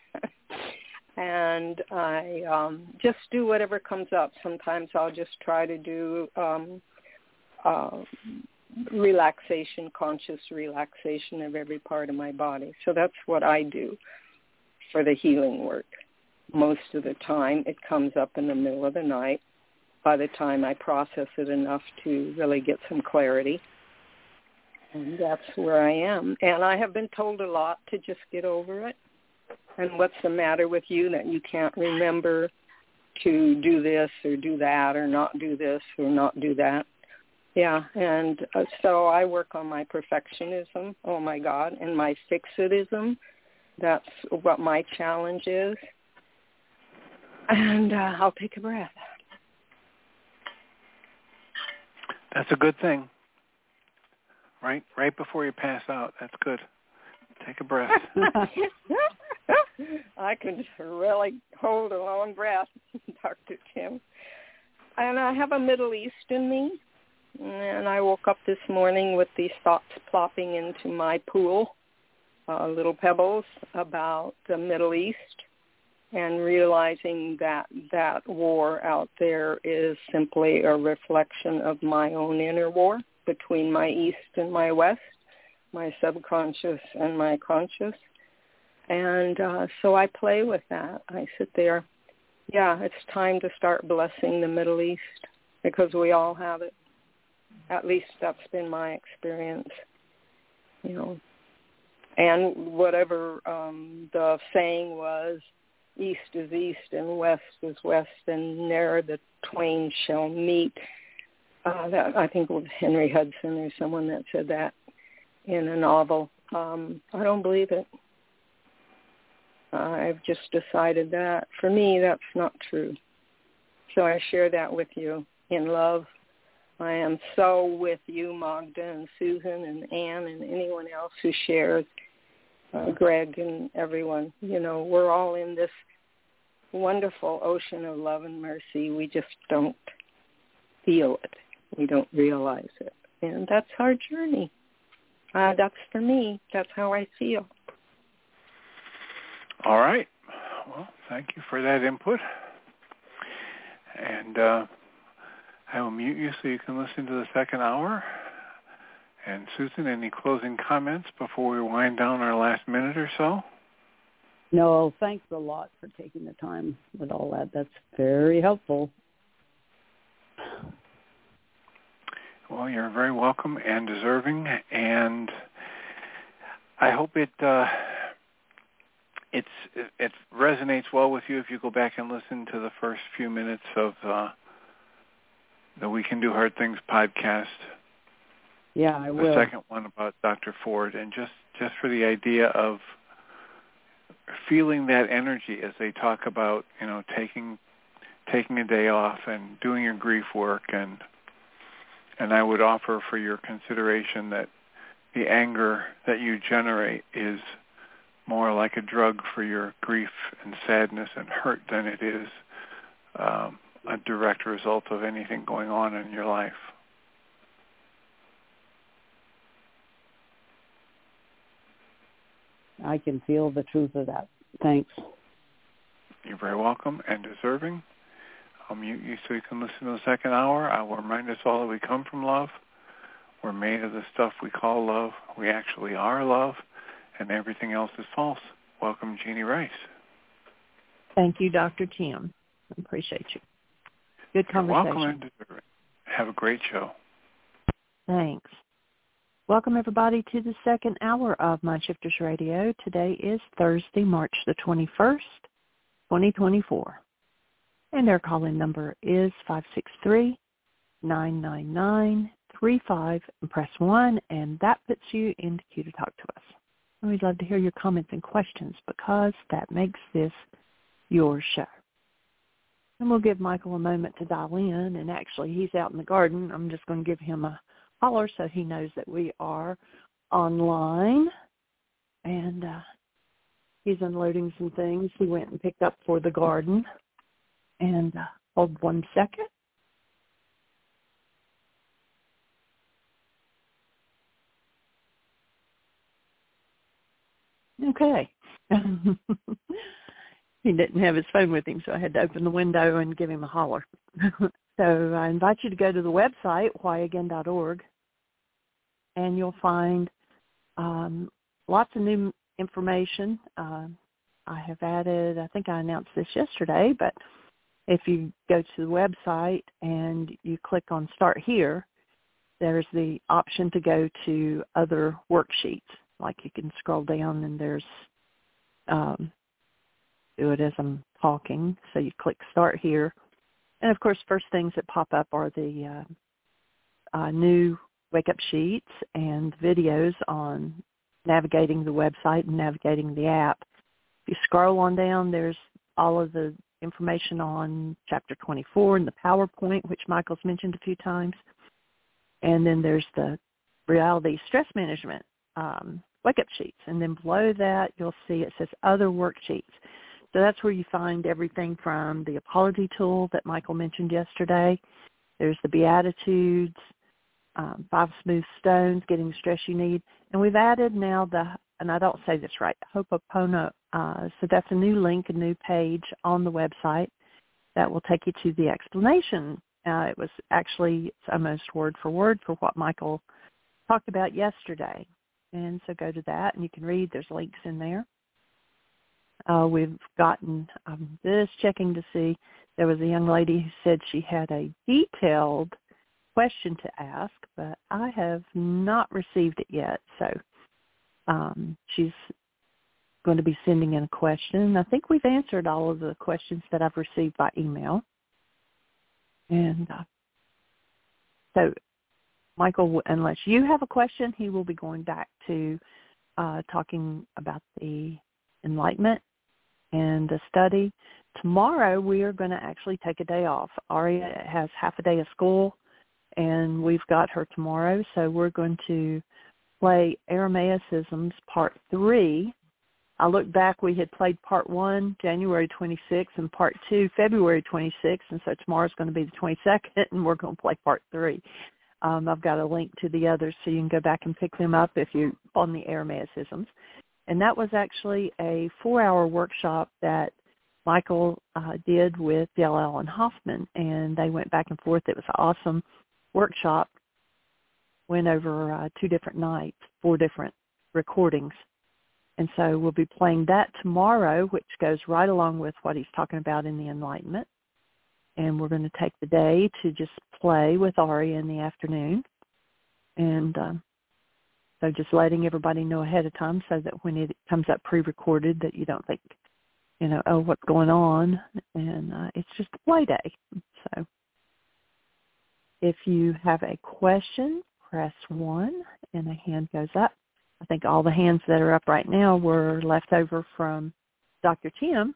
And I um, just do whatever comes up. Sometimes I'll just try to do um, uh, relaxation, conscious relaxation of every part of my body. So that's what I do for the healing work. Most of the time it comes up in the middle of the night, by the time I process it enough to really get some clarity. And that's where I am. And I have been told a lot to just get over it. And what's the matter with you that you can't remember to do this or do that or not do this or not do that? Yeah, and uh, so I work on my perfectionism, oh my God, and my fixedism. That's what my challenge is. And uh, I'll take a breath. That's a good thing. Right, right before you pass out. That's good. Take a breath. I can really hold a long breath, Doctor Tim. And I have a Middle East in me. And I woke up this morning with these thoughts plopping into my pool, uh, little pebbles about the Middle East, and realizing that that war out there is simply a reflection of my own inner war between my East and my West, my subconscious and my conscious. And uh, so I play with that. I sit there. Yeah, it's time to start blessing the Middle East because we all have it. At least that's been my experience, you know. And whatever um, the saying was, East is East and West is West, and ne'er the twain shall meet. Uh, that I think it was Henry Hudson or someone that said that in a novel. Um, I don't believe it. Uh, I've just decided that. For me, that's not true. So I share that with you in love. I am so with you, Magda and Susan and Ann and anyone else who shares, uh, Greg and everyone. You know, we're all in this wonderful ocean of love and mercy. We just don't feel it. We don't realize it. And that's our journey. Uh, that's for me. That's how I feel. All right. Well, thank you for that input. And uh, I will mute you so you can listen to the second hour. And Susan, any closing comments before we wind down our last minute or so? No, thanks a lot for taking the time with all that. That's very helpful. Well, you're very welcome and deserving, and I hope it uh, it's it, it resonates well with you if you go back and listen to the first few minutes of uh, the We Can Do Hard Things podcast. Yeah, I will. The second one about Doctor Ford, and just, just for the idea of feeling that energy as they talk about, you know, taking taking a day off and doing your grief work, and and I would offer for your consideration that the anger that you generate is more like a drug for your grief and sadness and hurt than it is um, a direct result of anything going on in your life. I can feel the truth of that. Thanks. You're very welcome and deserving. I'll mute you so you can listen to the second hour. I will remind us all that we come from love. We're made of the stuff we call love. We actually are love, and everything else is false. Welcome, Jeannie Rice. Thank you, Doctor Tim. I appreciate you. Good conversation. You're welcome and deserving. Have a great show. Thanks. Welcome, everybody, to the second hour of Mind Shifters Radio. Today is Thursday, March the twenty-first, twenty twenty-four. And our call-in number is five six three, nine nine nine, three five and press one, and that puts you in the queue to talk to us. And we'd love to hear your comments and questions because that makes this your show. And we'll give Michael a moment to dial in, and actually he's out in the garden. I'm just going to give him a holler so he knows that we are online. And uh, he's unloading some things he went and picked up for the garden. And uh, hold one second. Okay. He didn't have his phone with him, so I had to open the window and give him a holler. So I invite you to go to the website, why again dot org, and you'll find um, lots of new information. Uh, I have added, I think I announced this yesterday, but if you go to the website and you click on Start Here, there's the option to go to other worksheets. Like you can scroll down and there's, um, do it as I'm talking. So you click Start Here. And, of course, first things that pop up are the uh, uh, new wake-up sheets and videos on navigating the website and navigating the app. If you scroll on down, there's all of the information on Chapter twenty-four and the PowerPoint, which Michael's mentioned a few times. And then there's the Reality Stress Management um, wake-up sheets. And then below that, you'll see it says Other Worksheets. So that's where you find everything from the apology tool that Michael mentioned yesterday. There's the Beatitudes, um, Five Smooth Stones, Getting the Stress You Need. And we've added now the, and I don't say this right, Ho'oponopono. Uh, so that's a new link, a new page on the website that will take you to the explanation. Uh, it was actually it's almost word for word for what Michael talked about yesterday. And so go to that, and you can read. There's links in there. Uh, we've gotten um, this checking to see. There was a young lady who said she had a detailed question to ask, but I have not received it yet. So um, she's going to be sending in a question. I think we've answered all of the questions that I've received by email. And uh, so, Michael, unless you have a question, he will be going back to uh, talking about the enlightenment and the study. Tomorrow, we are going to actually take a day off. Aria has half a day of school, and we've got her tomorrow. So we're going to play Aramaicisms Part three. I look back, we had played Part one January twenty-sixth and Part two February twenty-sixth, and so tomorrow's going to be the twenty-second, and we're going to play Part three. Um, I've got a link to the others, so you can go back and pick them up if you're on the Aramaicisms. And that was actually a four-hour workshop that Michael uh, did with Dale Allen Hoffman, and they went back and forth. It was an awesome workshop. Went over uh, two different nights, four different recordings. And so we'll be playing that tomorrow, which goes right along with what he's talking about in the Enlightenment. And we're going to take the day to just play with Ari in the afternoon. And um, so just letting everybody know ahead of time so that when it comes up pre-recorded that you don't think, you know, oh, what's going on? And uh, it's just a play day. So if you have a question, press one and a hand goes up. I think all the hands that are up right now were left over from Doctor Tim.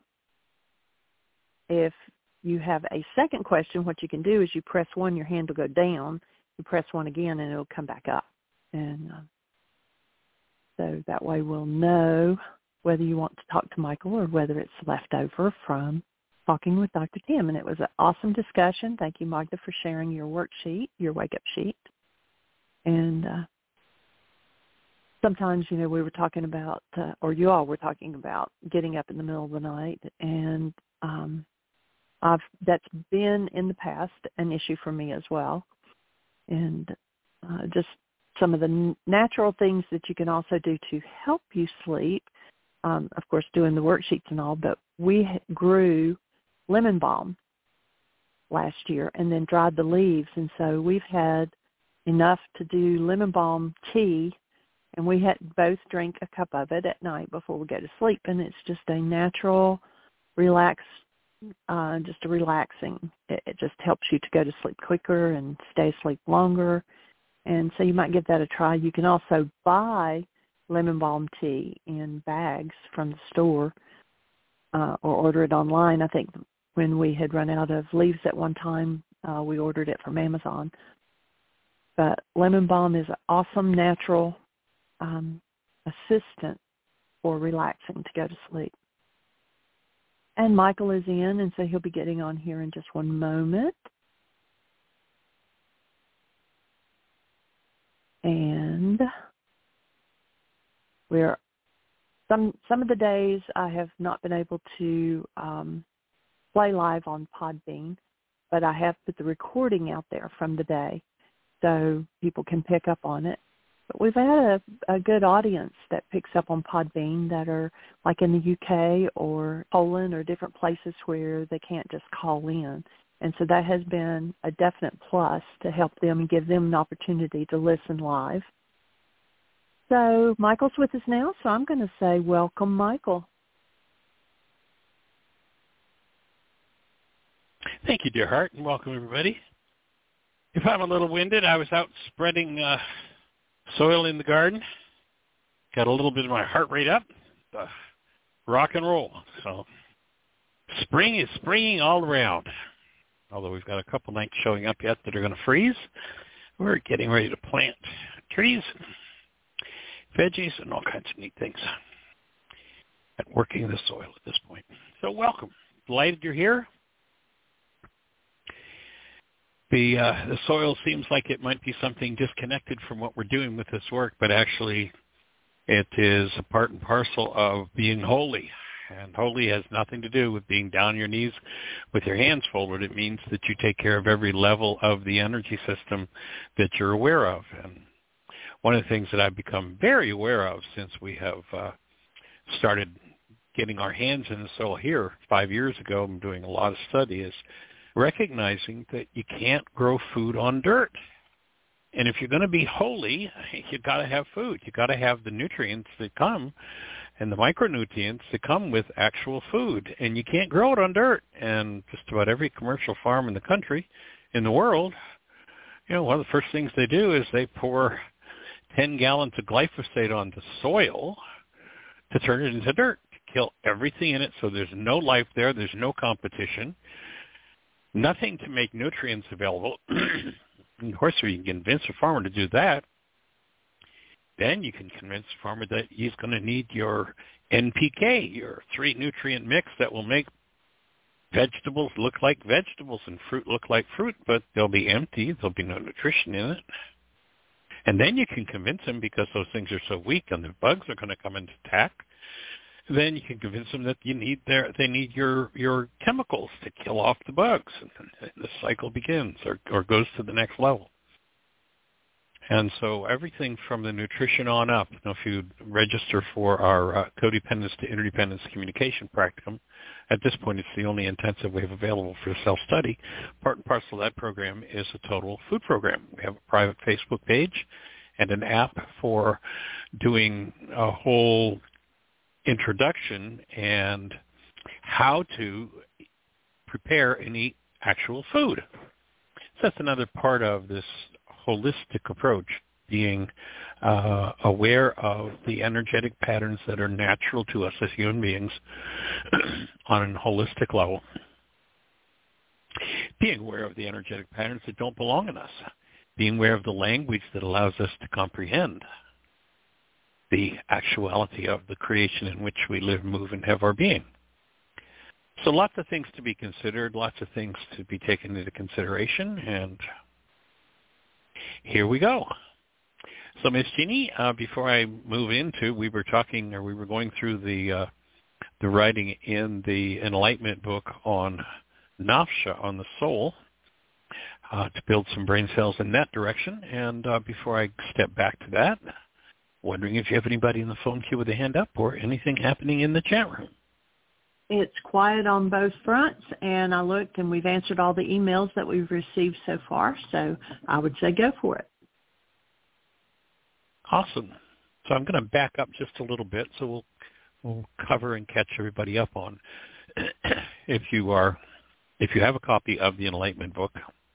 If you have a second question, what you can do is you press one, your hand will go down. You press one again, and it'll come back up. And uh, so that way we'll know whether you want to talk to Michael or whether it's left over from talking with Doctor Tim. And it was an awesome discussion. Thank you, Magda, for sharing your worksheet, your wake-up sheet. And uh, sometimes, you know, we were talking about, uh, or you all were talking about getting up in the middle of the night, and um, I've that's been in the past an issue for me as well. And uh, just some of the n- natural things that you can also do to help you sleep, um, of course, doing the worksheets and all, but we grew lemon balm last year and then dried the leaves, and so we've had enough to do lemon balm tea. And we had both drink a cup of it at night before we go to sleep. And it's just a natural, relax, uh, just a relaxing. It, it just helps you to go to sleep quicker and stay asleep longer. And so you might give that a try. You can also buy lemon balm tea in bags from the store uh, or order it online. I think when we had run out of leaves at one time, uh, we ordered it from Amazon. But lemon balm is an awesome natural Um, assistant for relaxing to go to sleep. And Michael is in, and so he'll be getting on here in just one moment. And we're some some of the days I have not been able to um, play live on Podbean, but I have put the recording out there from the day so people can pick up on it. But we've had a, a good audience that picks up on Podbean that are like in the U K or Poland or different places where they can't just call in. And so that has been a definite plus to help them and give them an opportunity to listen live. So Michael's with us now, so I'm going to say welcome, Michael. Thank you, dear heart, and welcome, everybody. If I'm a little winded, I was out spreading uh, soil in the garden. Got a little bit of my heart rate up. Uh, rock and roll. So spring is springing all around. Although we've got a couple nights showing up yet that are going to freeze. We're getting ready to plant trees, veggies, and all kinds of neat things. And working the soil at this point. So welcome. Delighted you're here. The uh, the soil seems like it might be something disconnected from what we're doing with this work, but actually it is a part and parcel of being holy. And holy has nothing to do with being down on your knees with your hands folded. It means that you take care of every level of the energy system that you're aware of. And one of the things that I've become very aware of since we have uh, started getting our hands in the soil here five years ago, I'm doing a lot of study, is recognizing that you can't grow food on dirt. And if you're going to be holy, you've got to have food. You've got to have the nutrients that come and the micronutrients that come with actual food. And you can't grow it on dirt. And just about every commercial farm in the country, in the world, you know, one of the first things they do is they pour ten gallons of glyphosate on the soil to turn it into dirt, to kill everything in it so there's no life there, there's no competition. Nothing to make nutrients available. Of course, if you can convince a farmer to do that, then you can convince the farmer that he's going to need your N P K, your three-nutrient mix that will make vegetables look like vegetables and fruit look like fruit, but they'll be empty. There'll be no nutrition in it. And then you can convince them, because those things are so weak and the bugs are going to come and attack, then you can convince them that you need their, they need your, your chemicals to kill off the bugs. And, and the cycle begins or, or goes to the next level. And so everything from the nutrition on up, you know, if you register for our uh, Codependence to Interdependence Communication Practicum, at this point it's the only intensive we have available for self-study. Part and parcel of that program is a total food program. We have a private Facebook page and an app for doing a whole introduction and how to prepare and eat actual food. So that's another part of this holistic approach, being uh, aware of the energetic patterns that are natural to us as human beings on a holistic level. Being aware of the energetic patterns that don't belong in us. Being aware of the language that allows us to comprehend the actuality of the creation in which we live, move, and have our being. So lots of things to be considered, lots of things to be taken into consideration, and here we go. So, Miss Jeannie, uh, before I move into, we were talking, or we were going through the uh, the writing in the Enlightenment book on Nafsha, on the soul, uh, to build some brain cells in that direction. And uh, before I step back to that, wondering if you have anybody in the phone queue with a hand up or anything happening in the chat room. It's quiet on both fronts, and I looked, and we've answered all the emails that we've received so far, so I would say go for it. Awesome. So I'm going to back up just a little bit, so we'll, we'll cover and catch everybody up on. If you are, if you have a copy of the Enlightenment book,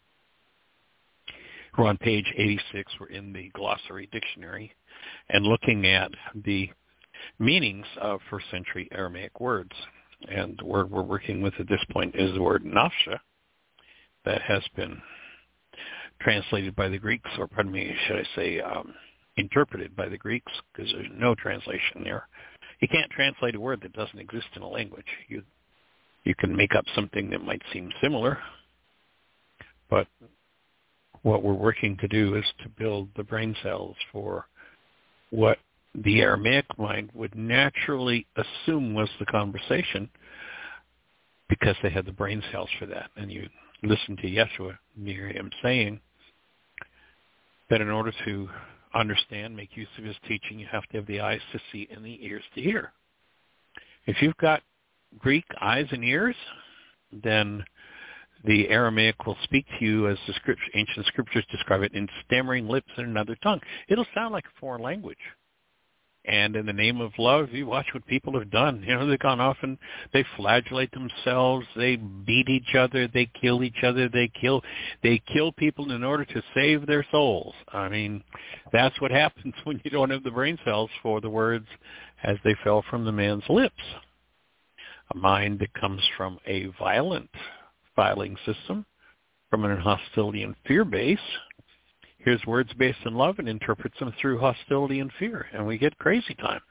we're on page eighty-six. We're in the glossary dictionary and looking at the meanings of first century Aramaic words. And the word we're working with at this point is the word nafsha, that has been translated by the Greeks, or pardon me, should I say um, interpreted by the Greeks, because there's no translation there. You can't translate a word that doesn't exist in a language. You you can make up something that might seem similar, but what we're working to do is to build the brain cells for what the Aramaic mind would naturally assume was the conversation, because they had the brain cells for that. And you listen to Yeshua, you hear him saying that in order to understand, make use of his teaching, you have to have the eyes to see and the ears to hear. If you've got Greek eyes and ears, then the Aramaic will speak to you as the script, ancient scriptures describe it, in stammering lips in another tongue. It'll sound like a foreign language. And in the name of love, you watch what people have done. You know, they've gone off and they flagellate themselves. They beat each other. They kill each other. They kill, they kill people in order to save their souls. I mean, that's what happens when you don't have the brain cells for the words as they fell from the man's lips. A mind that comes from a violent filing system, from an hostility and fear base, here's words based in love and interprets them through hostility and fear, and we get crazy time.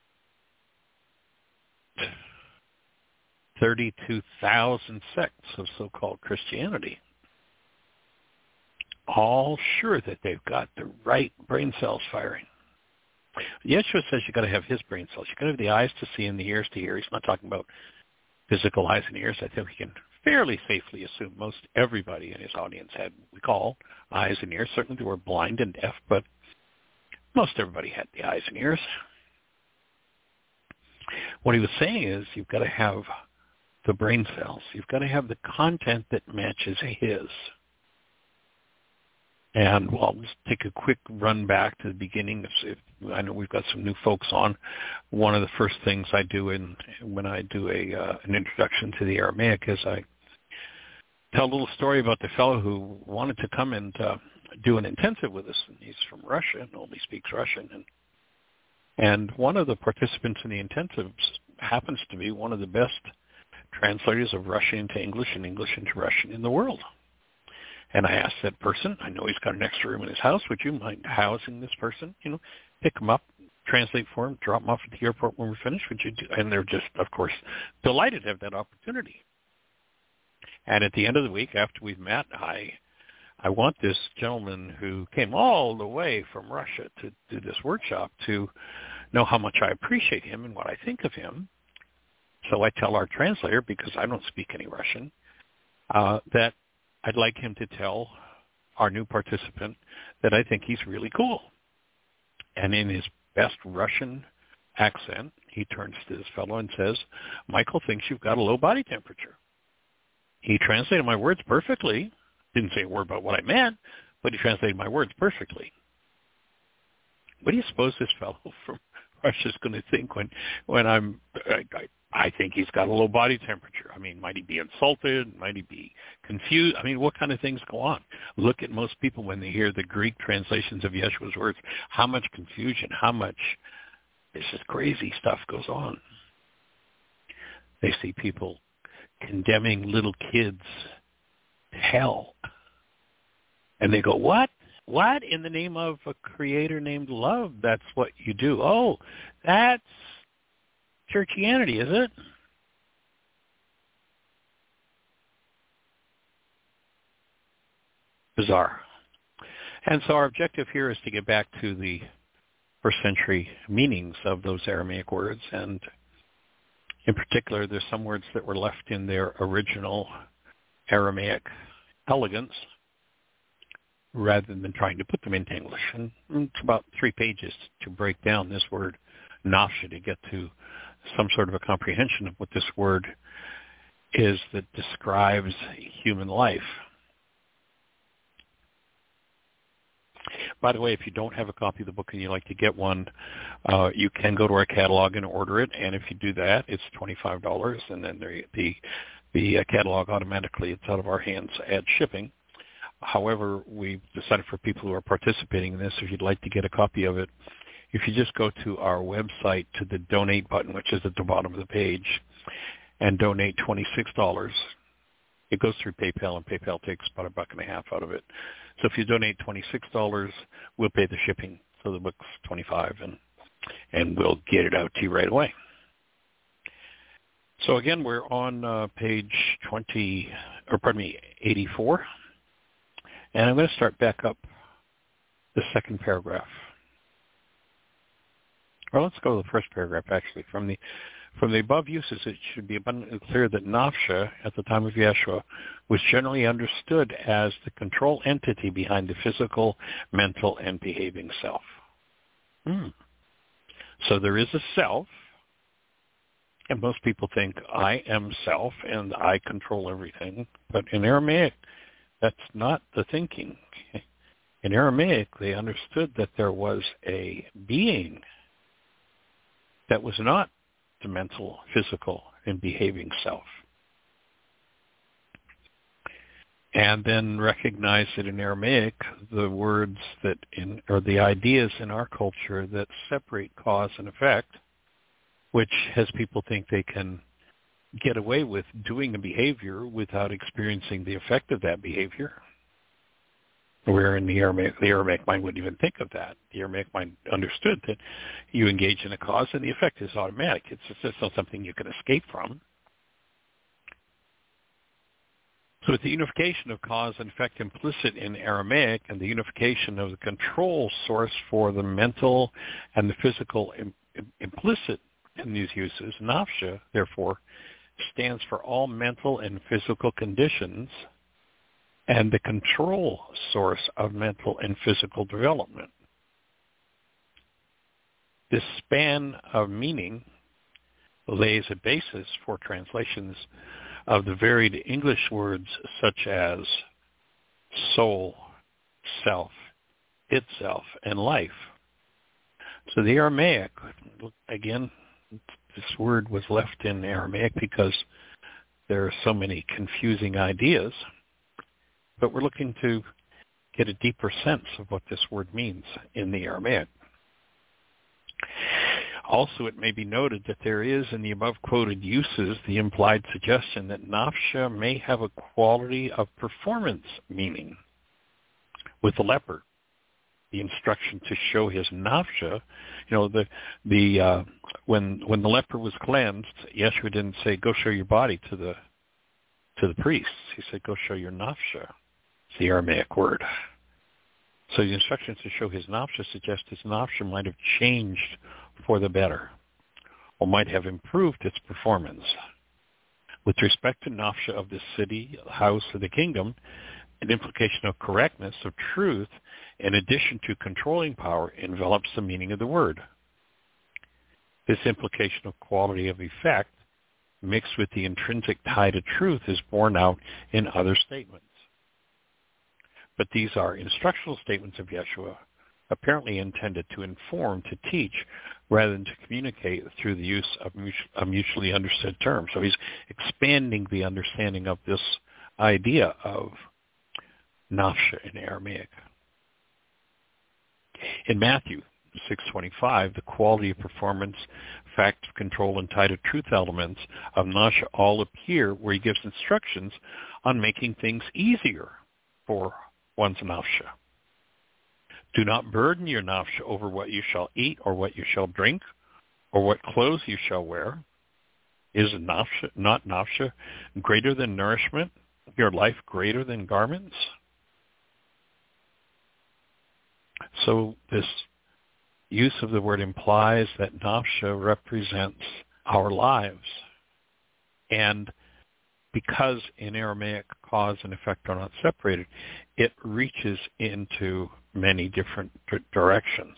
thirty-two thousand sects of so-called Christianity, all sure that they've got the right brain cells firing. Yeshua says you've got to have his brain cells. You've got to have the eyes to see and the ears to hear. He's not talking about physical eyes and ears. I think we can fairly safely assume most everybody in his audience had what we call eyes and ears. Certainly they were blind and deaf, but most everybody had the eyes and ears. What he was saying is you've got to have the brain cells. You've got to have the content that matches his. And well, I'll just take a quick run back to the beginning. If, I know we've got some new folks on. One of the first things I do in, when I do a uh, an introduction to the Aramaic is I tell a little story about the fellow who wanted to come and uh, do an intensive with us. And he's from Russia and only speaks Russian. And, and one of the participants in the intensives happens to be one of the best translators of Russian into English and English into Russian in the world. And I asked that person, I know he's got an extra room in his house, would you mind housing this person? You know, pick him up, translate for him, drop him off at the airport when we're finished. Would you do? And they're just, of course, delighted to have that opportunity. And at the end of the week, after we've met, I I want this gentleman who came all the way from Russia to do this workshop to know how much I appreciate him and what I think of him. So I tell our translator, because I don't speak any Russian, uh, that I'd like him to tell our new participant that I think he's really cool. And in his best Russian accent, he turns to this fellow and says, Michael thinks you've got a low body temperature. He translated my words perfectly. Didn't say a word about what I meant, but he translated my words perfectly. What do you suppose this fellow from Russia is going to think when, when I'm, I, I, I think he's got a low body temperature. I mean, might he be insulted? Might he be confused? I mean, what kind of things go on? Look at most people when they hear the Greek translations of Yeshua's words, how much confusion, how much, this is crazy stuff goes on. They see people condemning little kids to hell. And they go, what? What? In the name of a creator named love, that's what you do. Oh, that's churchianity, is it? Bizarre. And so our objective here is to get back to the first century meanings of those Aramaic words. And in particular, there's some words that were left in their original Aramaic elegance rather than trying to put them into English. And it's about three pages to break down this word nafsha to get to some sort of a comprehension of what this word is that describes human life. By the way, if you don't have a copy of the book and you'd like to get one, uh, you can go to our catalog and order it. And if you do that, it's twenty-five dollars, and then the the, the uh, catalog automatically, it's out of our hands, adds shipping. However, we've decided for people who are participating in this, if you'd like to get a copy of it, if you just go to our website to the donate button, which is at the bottom of the page, and donate twenty-six dollars, it goes through PayPal, and PayPal takes about a buck and a half out of it. So if you donate twenty-six dollars, we'll pay the shipping. So the book's twenty-five dollars, and, and we'll get it out to you right away. So again, we're on uh, page twenty, or pardon me, eighty-four. And I'm going to start back up the second paragraph. Or let's go to the first paragraph, actually, from the From the above uses, it should be abundantly clear that nafsha, at the time of Yeshua, was generally understood as the control entity behind the physical, mental, and behaving self. Hmm. So there is a self, and most people think, I am self, and I control everything. But in Aramaic, that's not the thinking. In Aramaic, they understood that there was a being that was not the mental, physical, and behaving self. And then recognize that in Aramaic, the words that in, or the ideas in our culture that separate cause and effect, which has people think they can get away with doing a behavior without experiencing the effect of that behavior. Where in the Aramaic, the Aramaic mind wouldn't even think of that. The Aramaic mind understood that you engage in a cause and the effect is automatic. It's just not something you can escape from. So it's the unification of cause and effect implicit in Aramaic and the unification of the control source for the mental and the physical im- implicit in these uses. Nafsha, therefore, stands for all mental and physical conditions and the control source of mental and physical development. This span of meaning lays a basis for translations of the varied English words such as soul, self, itself, and life. So the Aramaic, again, this word was left in Aramaic because there are so many confusing ideas. But we're looking to get a deeper sense of what this word means in the Aramaic. Also, it may be noted that there is in the above quoted uses the implied suggestion that nafsha may have a quality of performance meaning. With the leper, the instruction to show his nafsha, you know, the the uh, when when the leper was cleansed, Yeshua didn't say, "Go show your body to the to the priests." He said, "Go show your nafsha." It's the Aramaic word. So the instructions to show his nafsha suggest his nafsha might have changed for the better, or might have improved its performance. With respect to nafsha of the city, house, or the kingdom, an implication of correctness, of truth, in addition to controlling power, envelops the meaning of the word. This implication of quality of effect, mixed with the intrinsic tie to truth, is borne out in other statements. But these are instructional statements of Yeshua, apparently intended to inform, to teach, rather than to communicate through the use of a mutually understood term. So he's expanding the understanding of this idea of nafsha in Aramaic. In Matthew six twenty-five, the quality of performance, fact of control, and tie to truth elements of nafsha all appear, where he gives instructions on making things easier for one's nafsha. Do not burden your nafsha over what you shall eat or what you shall drink or what clothes you shall wear. Is nafsha, not nafsha greater than nourishment, your life greater than garments? So this use of the word implies that nafsha represents our lives. And because in Aramaic cause and effect are not separated, it reaches into many different directions.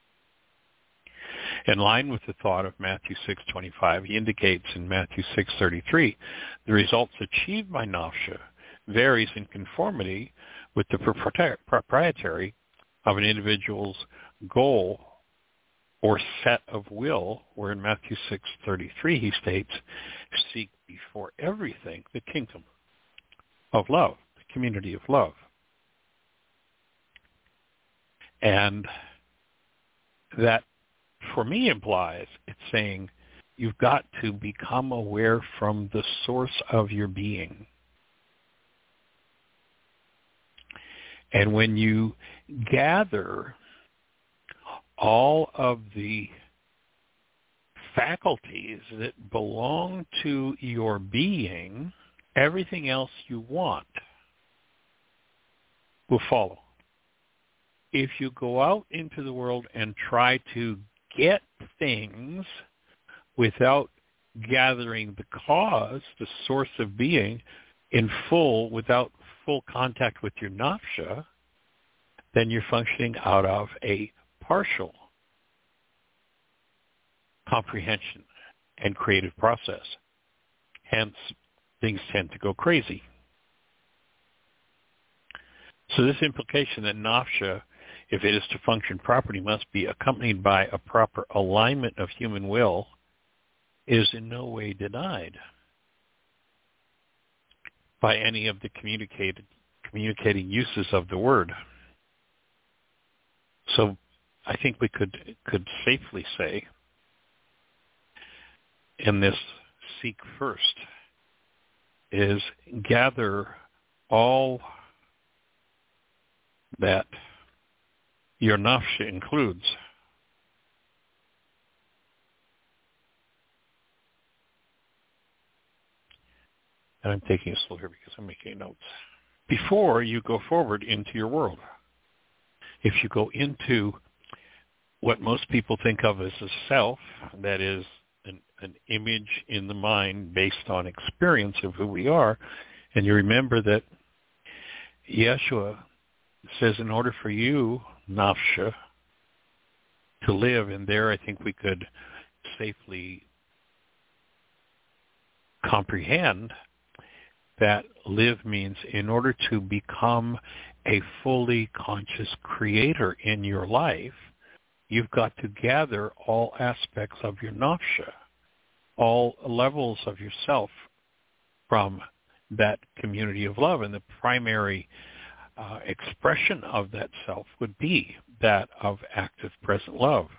In line with the thought of Matthew six twenty-five, he indicates in Matthew six thirty-three, the results achieved by nafsha varies in conformity with the proprietary of an individual's goal or set of will, where in Matthew six thirty-three he states, seek before everything the kingdom of love, the community of love. And that, for me, implies it's saying you've got to become aware from the source of your being. And when you gather all of the faculties that belong to your being, everything else you want will follow. If you go out into the world and try to get things without gathering the cause, the source of being, in full without full contact with your nafsha, then you're functioning out of a partial comprehension and creative process. Hence, things tend to go crazy. So this implication that nafsha, if it is to function properly, must be accompanied by a proper alignment of human will is in no way denied by any of the communicated, communicating uses of the word. So I think we could could safely say in this seek first is gather all that your nafsha includes. And I'm taking it slow here because I'm making notes. Before you go forward into your world, if you go into what most people think of as a self, that is an, an image in the mind based on experience of who we are, and you remember that Yeshua says in order for you, nafsha, to live, and there I think we could safely comprehend that live means in order to become a fully conscious creator in your life, you've got to gather all aspects of your nafsha, all levels of yourself from that community of love. And the primary uh, expression of that self would be that of active present love.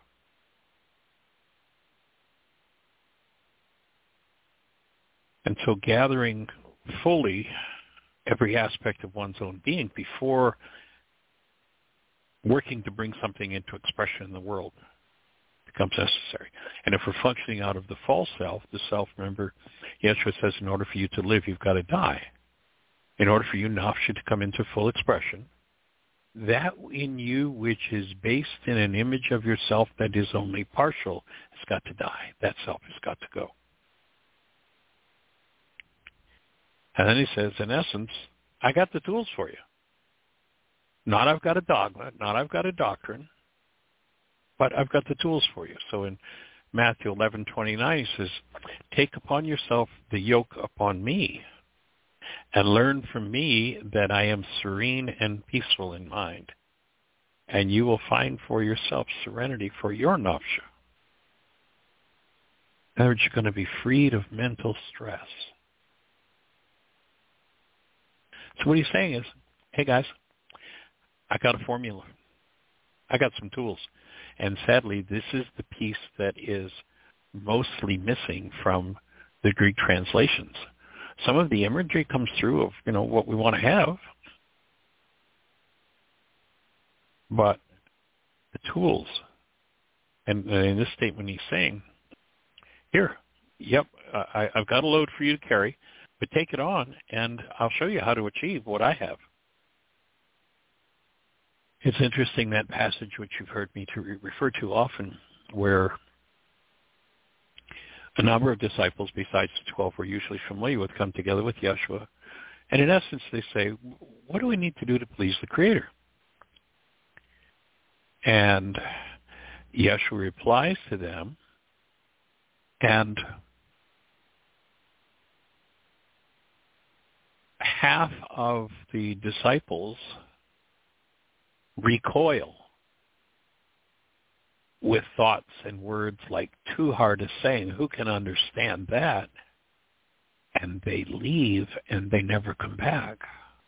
And so gathering fully every aspect of one's own being before working to bring something into expression in the world becomes necessary. And if we're functioning out of the false self, the self, remember, Yeshua says in order for you to live, you've got to die. In order for you, nafsha, to come into full expression, that in you which is based in an image of yourself that is only partial has got to die. That self has got to go. And then he says, in essence, I got the tools for you. Not I've got a dogma, not I've got a doctrine, but I've got the tools for you. So in Matthew eleven twenty-nine, he says, take upon yourself the yoke upon me and learn from me that I am serene and peaceful in mind. And you will find for yourself serenity for your nafsha. In other words, you're going to be freed of mental stress. So what he's saying is, hey guys, I got a formula. I got some tools. And sadly, this is the piece that is mostly missing from the Greek translations. Some of the imagery comes through of, you know, what we want to have. But the tools, and in this statement he's saying, here, yep, I, I've got a load for you to carry, but take it on, and I'll show you how to achieve what I have. It's interesting, that passage which you've heard me to re- refer to often, where a number of disciples besides the twelve we're usually familiar with come together with Yeshua. And in essence, they say, what do we need to do to please the Creator? And Yeshua replies to them, and half of the disciples recoil with thoughts and words like, too hard a saying, who can understand that? And they leave and they never come back.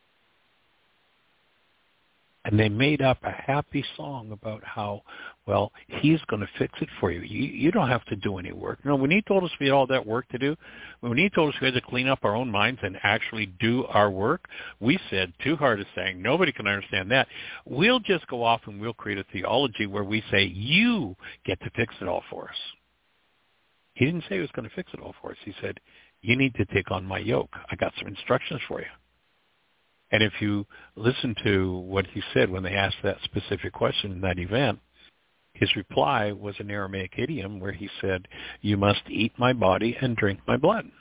And they made up a happy song about how, well, he's going to fix it for you. you. You don't have to do any work. You know, when he told us we had all that work to do, when he told us we had to clean up our own minds and actually do our work, we said, too hard a saying, nobody can understand that. We'll just go off and we'll create a theology where we say, you get to fix it all for us. He didn't say he was going to fix it all for us. He said, you need to take on my yoke. I got some instructions for you. And if you listen to what he said when they asked that specific question in that event, His reply was an Aramaic idiom where he said, "You must eat my body and drink my blood."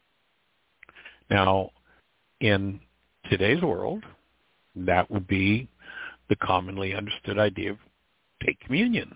Now, in today's world, that would be the commonly understood idea of take communion.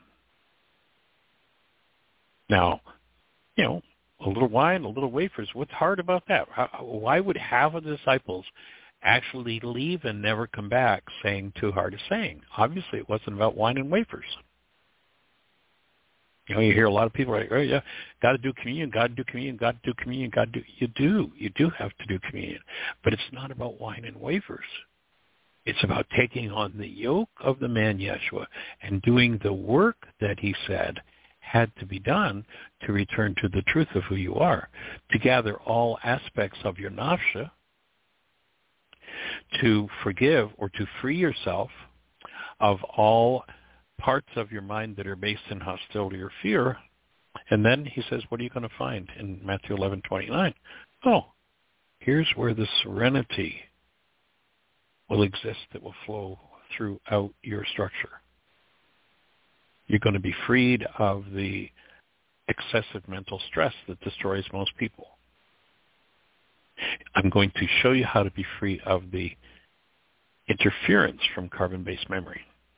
Now, you know, a little wine, a little wafers, what's hard about that? How, why would half of the disciples actually leave and never come back saying too hard a saying? Obviously, it wasn't about wine and wafers. You know, you hear a lot of people like, oh, yeah, got to do communion, got to do communion, got to do communion, got to do. You do. You do have to do communion. But it's not about wine and wafers. It's about taking on the yoke of the man Yeshua and doing the work that he said had to be done to return to the truth of who you are, to gather all aspects of your nafsha, to forgive or to free yourself of all parts of your mind that are based in hostility or fear. And then he says, what are you going to find in Matthew eleven twenty-nine? Oh, here's where the serenity will exist that will flow throughout your structure. You're going to be freed of the excessive mental stress that destroys most people. I'm going to show you how to be free of the interference from carbon-based memory.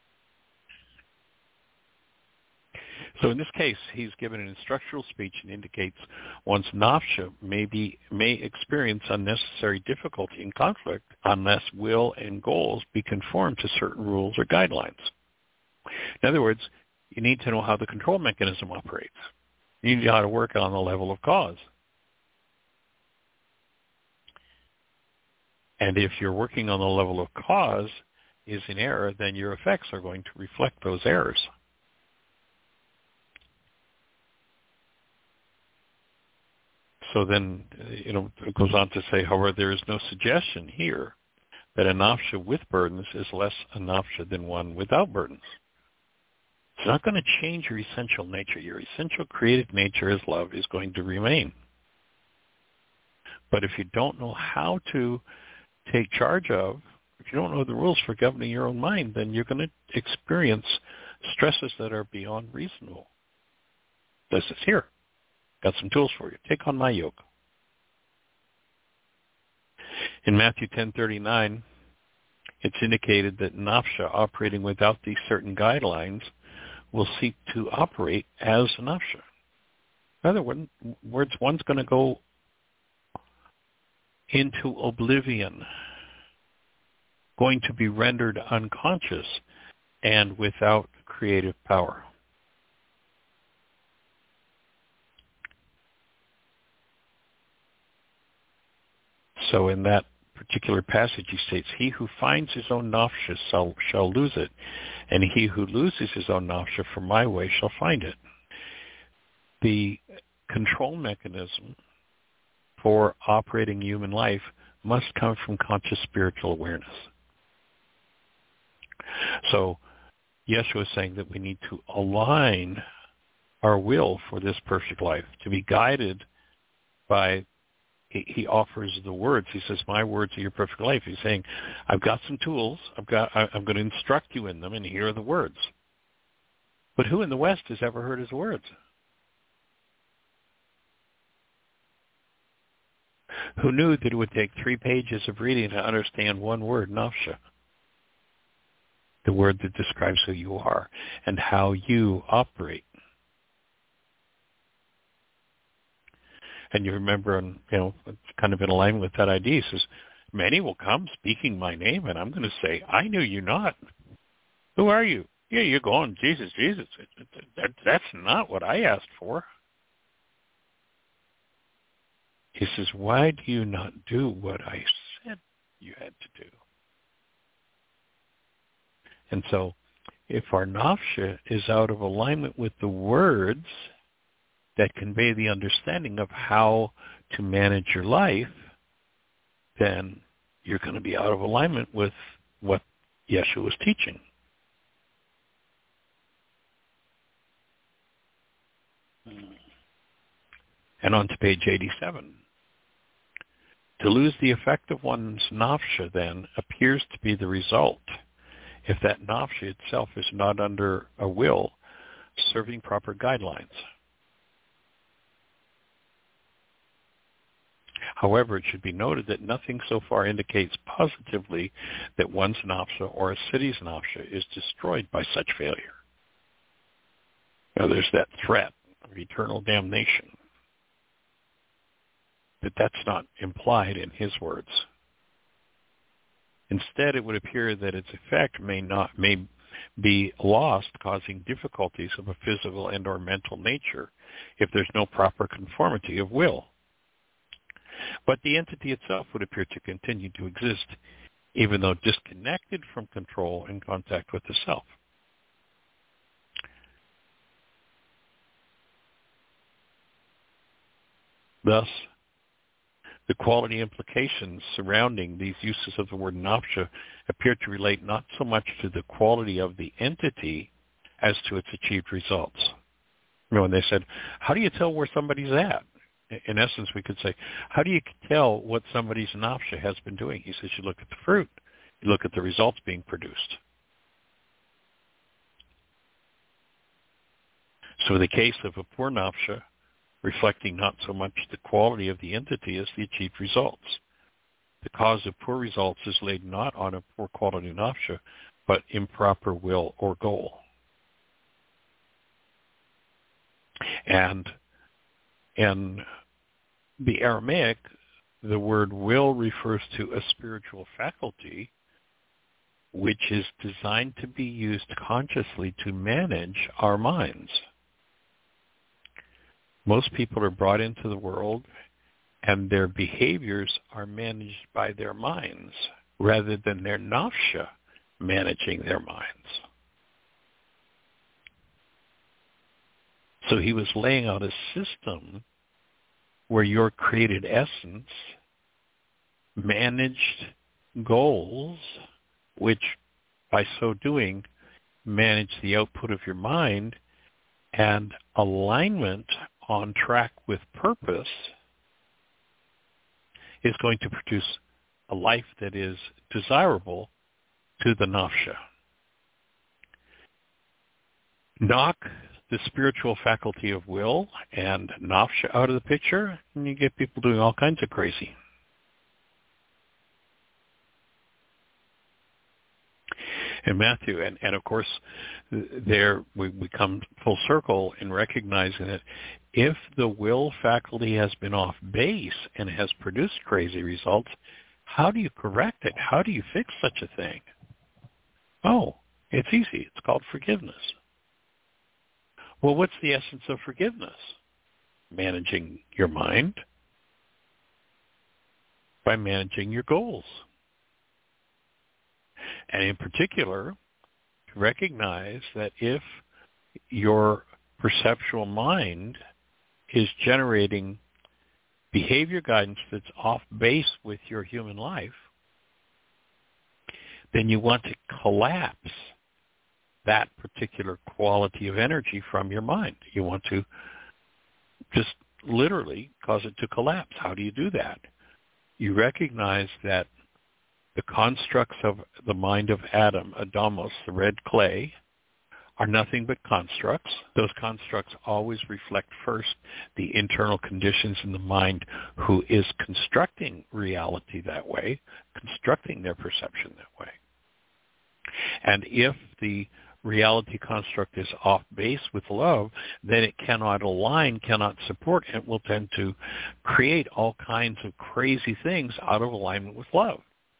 So in this case, he's given an instructional speech and indicates one's nafsha may be may experience unnecessary difficulty and conflict unless will and goals be conformed to certain rules or guidelines. In other words, you need to know how the control mechanism operates. You need to know how to work on the level of cause. And if you're working on the level of cause is in error, then your effects are going to reflect those errors. So then, you know, it goes on to say, however, there is no suggestion here that a nafsha with burdens is less a nafsha than one without burdens. It's not going to change your essential nature. Your essential creative nature as love is going to remain. But if you don't know how to take charge of, if you don't know the rules for governing your own mind, then you're going to experience stresses that are beyond reasonable. This is here. Got some tools for you. Take on my yoke. In Matthew ten thirty-nine, it's indicated that nafsha operating without these certain guidelines will seek to operate as a nafsha. In other words, one's going to go into oblivion, going to be rendered unconscious and without creative power. So in that particular passage, he states, he who finds his own nafsha shall, shall lose it, and he who loses his own nafsha for my way shall find it. The control mechanism for operating human life must come from conscious spiritual awareness. So Yeshua is saying that we need to align our will for this perfect life, to be guided by, he, he offers the words. He says, my words are your perfect life. He's saying, I've got some tools. I've got, I, I'm going to instruct you in them, and here are the words. But who in the West has ever heard his words? Who knew that it would take three pages of reading to understand one word, nafsha? The word that describes who you are and how you operate. And you remember, you know, it's kind of in alignment with that idea. He says, many will come speaking my name, and I'm going to say, I knew you not. Who are you? Yeah, you're going, Jesus, Jesus. That, that's not what I asked for. He says, why do you not do what I said you had to do? And so if our nafsha is out of alignment with the words that convey the understanding of how to manage your life, then you're going to be out of alignment with what Yeshua was teaching. And on to page eighty-seven. To lose the effect of one's nafsha, then, appears to be the result, if that nafsha itself is not under a will, serving proper guidelines. However, it should be noted that nothing so far indicates positively that one's napsha or a city's napsha is destroyed by such failure. Now, there's that threat of eternal damnation, but that's not implied in his words. Instead, it would appear that its effect may not may be lost, causing difficulties of a physical and or mental nature if there's no proper conformity of will. But the entity itself would appear to continue to exist, even though disconnected from control and contact with the self. Thus, the quality implications surrounding these uses of the word napsha appear to relate not so much to the quality of the entity as to its achieved results. You know, when they said, how do you tell where somebody's at? In essence, we could say, how do you tell what somebody's napsha has been doing? He says, you look at the fruit. You look at the results being produced. So in the case of a poor napsha, reflecting not so much the quality of the entity as the achieved results. The cause of poor results is laid not on a poor quality napsha, but improper will or goal. And in the Aramaic, the word will refers to a spiritual faculty which is designed to be used consciously to manage our minds. Most people are brought into the world and their behaviors are managed by their minds rather than their napsha managing their minds. So he was laying out a system where your created essence managed goals, which by so doing manage the output of your mind, and alignment on track with purpose is going to produce a life that is desirable to the napsha. Knock the spiritual faculty of will and napsha out of the picture, and you get people doing all kinds of crazy. In Matthew, and, and of course, there we, we come full circle in recognizing that if the will faculty has been off base and has produced crazy results, how do you correct it? How do you fix such a thing? Oh, it's easy. It's called forgiveness. Well, what's the essence of forgiveness? Managing your mind by managing your goals. And in particular, recognize that if your perceptual mind is generating behavior guidance that's off base with your human life, then you want to collapse that particular quality of energy from your mind. You want to just literally cause it to collapse. How do you do that? You recognize that the constructs of the mind of Adam, Adamos, the red clay, are nothing but constructs. Those constructs always reflect first the internal conditions in the mind who is constructing reality that way, constructing their perception that way. And if the reality construct is off base with love, then it cannot align, cannot support, and will tend to create all kinds of crazy things out of alignment with love.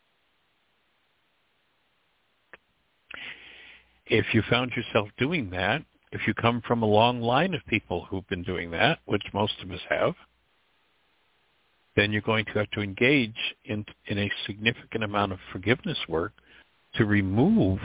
If you found yourself doing that, if you come from a long line of people who've been doing that, which most of us have, then you're going to have to engage in, in a significant amount of forgiveness work to remove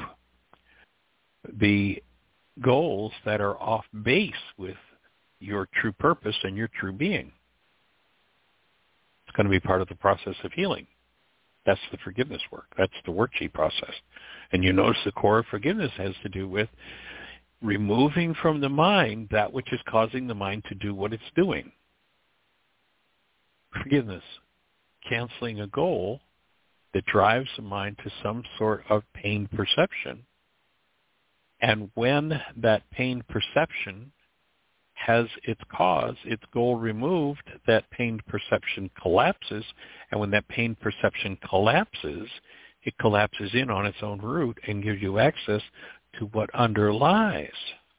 the goals that are off base with your true purpose and your true being. It's going to be part of the process of healing. That's the forgiveness work. That's the worksheet process. And you notice the core of forgiveness has to do with removing from the mind that which is causing the mind to do what it's doing. Forgiveness, canceling a goal that drives the mind to some sort of pain perception And when that pain perception has its cause, its goal removed, that pain perception collapses. And when that pain perception collapses, it collapses in on its own root and gives you access to what underlies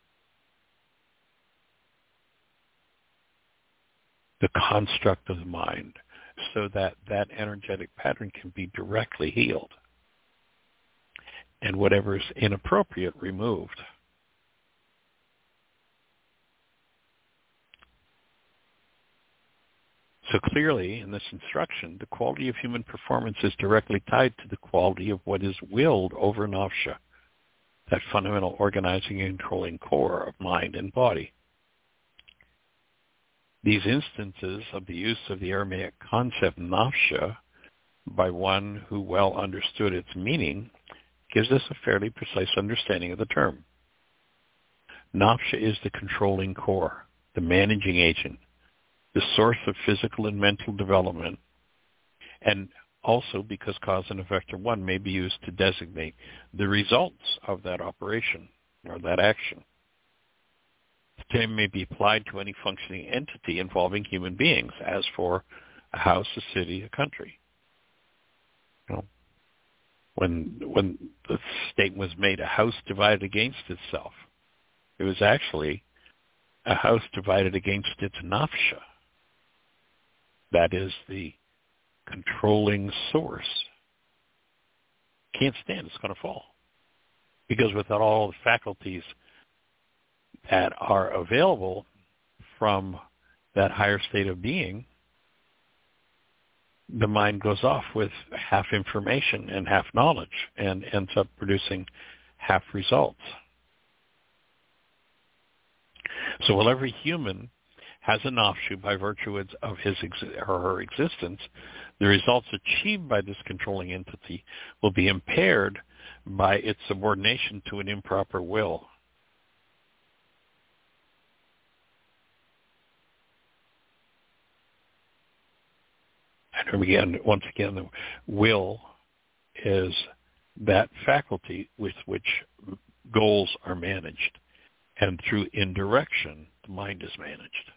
the construct of the mind, so that that energetic pattern can be directly healed and whatever is inappropriate removed. So clearly, in this instruction, the quality of human performance is directly tied to the quality of what is willed over nafsha, that fundamental organizing and controlling core of mind and body. These instances of the use of the Aramaic concept nafsha by one who well understood its meaning gives us a fairly precise understanding of the term. Nafsha is the controlling core, the managing agent, the source of physical and mental development, and also because cause and effect are one, may be used to designate the results of that operation or that action. The term may be applied to any functioning entity involving human beings, as for a house, a city, a country. You know, when when the statement was made, a house divided against itself, it was actually a house divided against its nafsha. That is the controlling source. Can't stand, it's going to fall. Because without all the faculties that are available from that higher state of being, the mind goes off with half information and half knowledge and ends up producing half results. So while every human has a nafshu by virtue of his or her existence, the results achieved by this controlling entity will be impaired by its subordination to an improper will. And again, once again, the will is that faculty with which goals are managed, and through indirection, the mind is managed.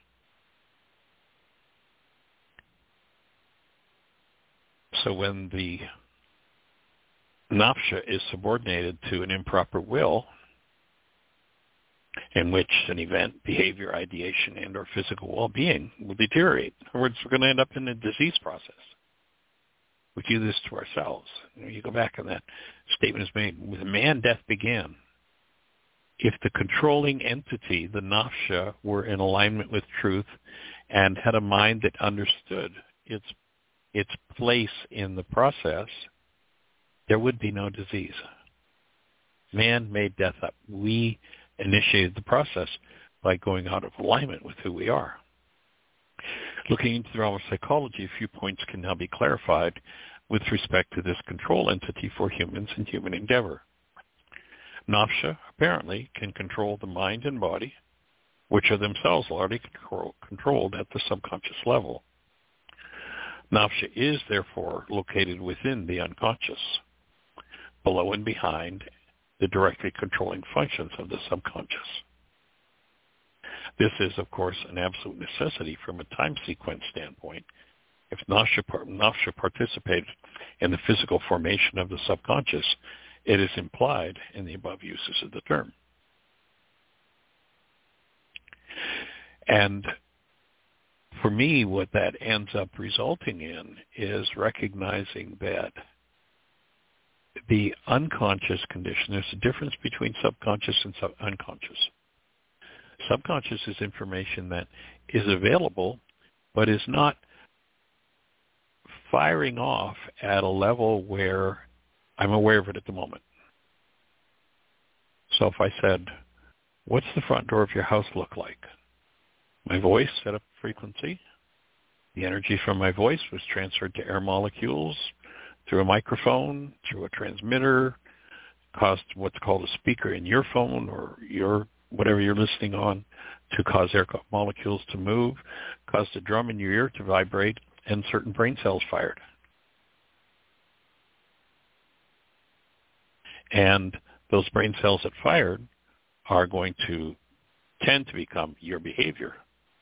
So when the nafsha is subordinated to an improper will, in which an event, behavior, ideation, and or physical well-being will deteriorate. In other words, we're going to end up in a disease process. We do this to ourselves. You know, you go back and that statement is made, with man, death began. If the controlling entity, the nafsha, were in alignment with truth and had a mind that understood its its place in the process, there would be no disease. Man made death up. We initiated the process by going out of alignment with who we are. Looking into the realm of psychology, a few points can now be clarified with respect to this control entity for humans and human endeavor. Nafsha apparently can control the mind and body, which are themselves largely control, controlled at the subconscious level. Nafsha is therefore located within the unconscious, below and behind the directly controlling functions of the subconscious. This is, of course, an absolute necessity from a time sequence standpoint. If nafsha, nafsha participated in the physical formation of the subconscious, it is implied in the above uses of the term. And for me, what that ends up resulting in is recognizing that the unconscious condition, there's a difference between subconscious and sub- unconscious. Subconscious is information that is available, but is not firing off at a level where I'm aware of it at the moment. So if I said, what's the front door of your house look like? My voice set up a frequency. The energy from my voice was transferred to air molecules through a microphone, through a transmitter, caused what's called a speaker in your phone or your whatever you're listening on to cause air molecules to move, caused a drum in your ear to vibrate, and certain brain cells fired. And those brain cells that fired are going to tend to become your behavior.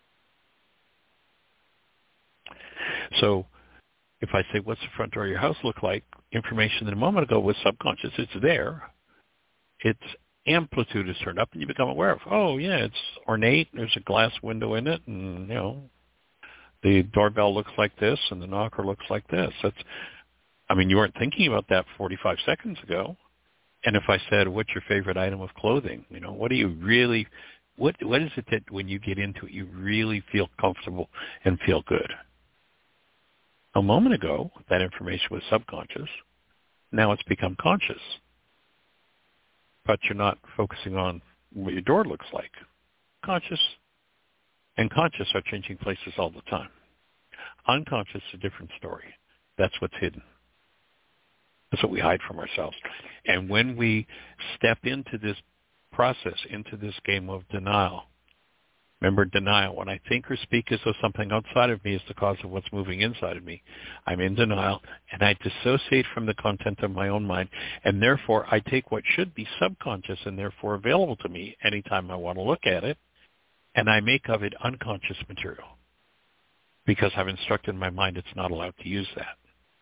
So if I say, what's the front door of your house look like? Information that a moment ago was subconscious. It's there. Its amplitude is turned up, and you become aware of, oh, yeah, it's ornate. There's a glass window in it, and, you know, the doorbell looks like this, and the knocker looks like this. That's, I mean, you weren't thinking about that forty-five seconds ago. And if I said, what's your favorite item of clothing? You know, what do you really, what what is it that when you get into it, you really feel comfortable and feel good? A moment ago, that information was subconscious. Now it's become conscious. But you're not focusing on what your door looks like. Conscious and conscious are changing places all the time. Unconscious is a different story. That's what's hidden. That's what we hide from ourselves. And when we step into this process, into this game of denial, remember denial, when I think or speak as though something outside of me is the cause of what's moving inside of me, I'm in denial, and I dissociate from the content of my own mind, and therefore I take what should be subconscious and therefore available to me anytime I want to look at it, and I make of it unconscious material because I've instructed my mind it's not allowed to use that.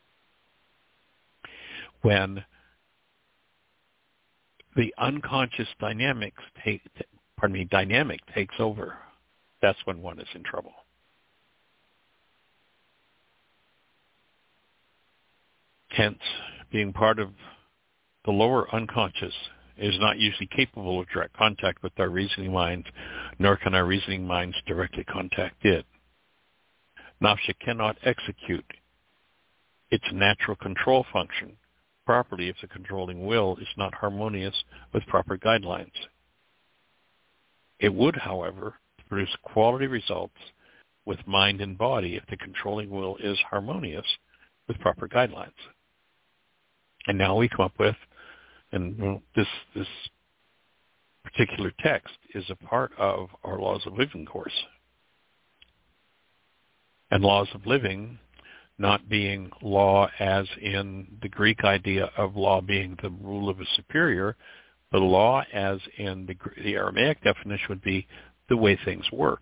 When the unconscious dynamics take, pardon me, dynamic takes over, that's when one is in trouble. Hence, being part of the lower unconscious is not usually capable of direct contact with our reasoning minds, nor can our reasoning minds directly contact it. Nafsha cannot execute its natural control function properly if the controlling will is not harmonious with proper guidelines. It would, however, produce quality results with mind and body if the controlling will is harmonious with proper guidelines. And now we come up with, and well, this this particular text is a part of our Laws of Living course. And Laws of Living not being law as in the Greek idea of law being the rule of a superior, but law as in the, the Aramaic definition would be the way things work.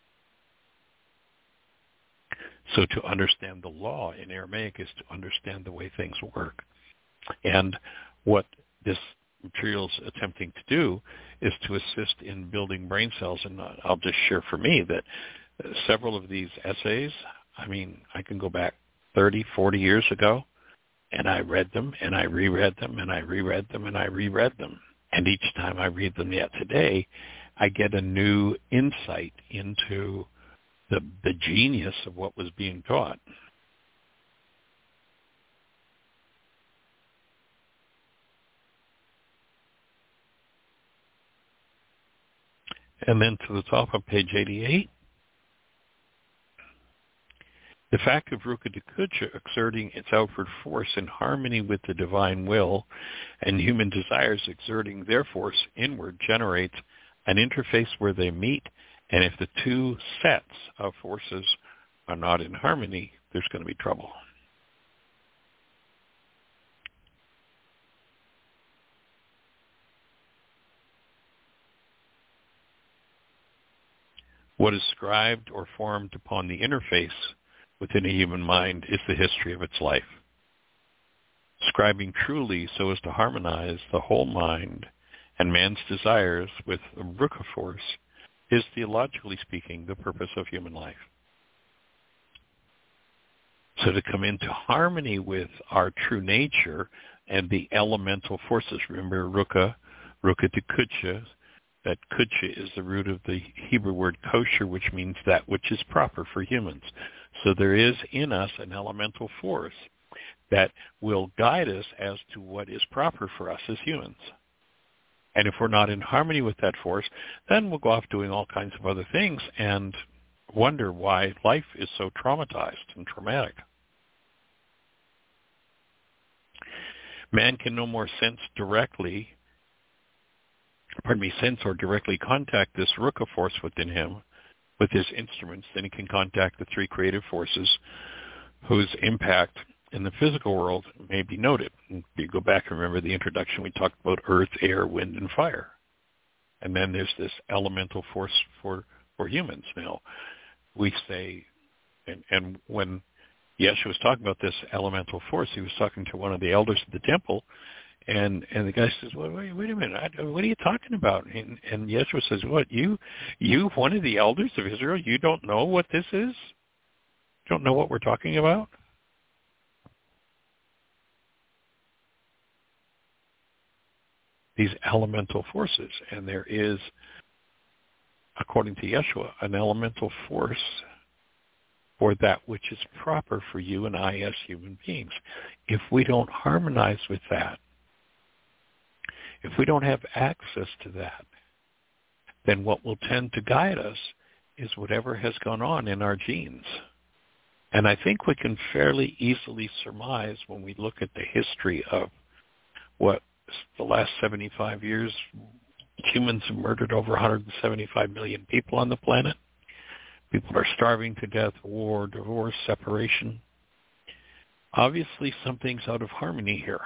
So to understand the law in Aramaic is to understand the way things work. And what this material is attempting to do is to assist in building brain cells. And I'll just share for me that several of these essays, I mean, I can go back thirty, forty years ago, and I read them, and I reread them, and I reread them, and I reread them. And each time I read them yet today, I get a new insight into the, the genius of what was being taught. And then to the top of page eighty-eight, the fact of Ruka Dakucha exerting its outward force in harmony with the divine will and human desires exerting their force inward generates an interface where they meet, and if the two sets of forces are not in harmony, there's going to be trouble. What is scribed or formed upon the interface within a human mind is the history of its life. Scribing truly so as to harmonize the whole mind and man's desires with the Ruka force is, theologically speaking, the purpose of human life. So to come into harmony with our true nature and the elemental forces, remember Ruka, Ruka Dakucha, that kucha is the root of the Hebrew word kosher, which means that which is proper for humans. So there is in us an elemental force that will guide us as to what is proper for us as humans. And if we're not in harmony with that force, then we'll go off doing all kinds of other things and wonder why life is so traumatized and traumatic. Man can no more sense directly pardon me, sense or directly contact this Ruka force within him with his instruments than he can contact the three creative forces whose impact in the physical world may be noted. If you go back and remember the introduction, we talked about earth, air, wind, and fire. And then there's this elemental force for, for humans. Now, we say, and, and when Yeshua was talking about this elemental force, he was talking to one of the elders of the temple, and, and the guy says, well, wait, wait a minute, I, what are you talking about? And, and Yeshua says, what, you, you, one of the elders of Israel, you don't know what this is? Don't know what we're talking about? These elemental forces, and there is, according to Yeshua, an elemental force for that which is proper for you and I as human beings. If we don't harmonize with that, if we don't have access to that, then what will tend to guide us is whatever has gone on in our genes. And I think we can fairly easily surmise when we look at the history of what the last seventy-five years, humans have murdered over one hundred seventy-five million people on the planet. People are starving to death, war, divorce, separation. Obviously, something's out of harmony here.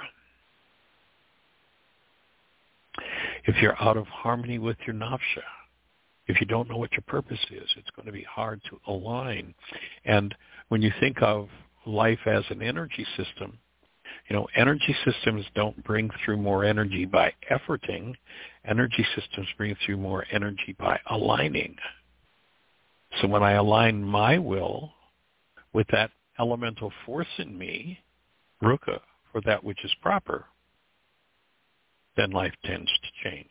If you're out of harmony with your nafsha, if you don't know what your purpose is, it's going to be hard to align. And when you think of life as an energy system, you know, energy systems don't bring through more energy by efforting. Energy systems bring through more energy by aligning. So when I align my will with that elemental force in me, Ruka, for that which is proper, then life tends to change.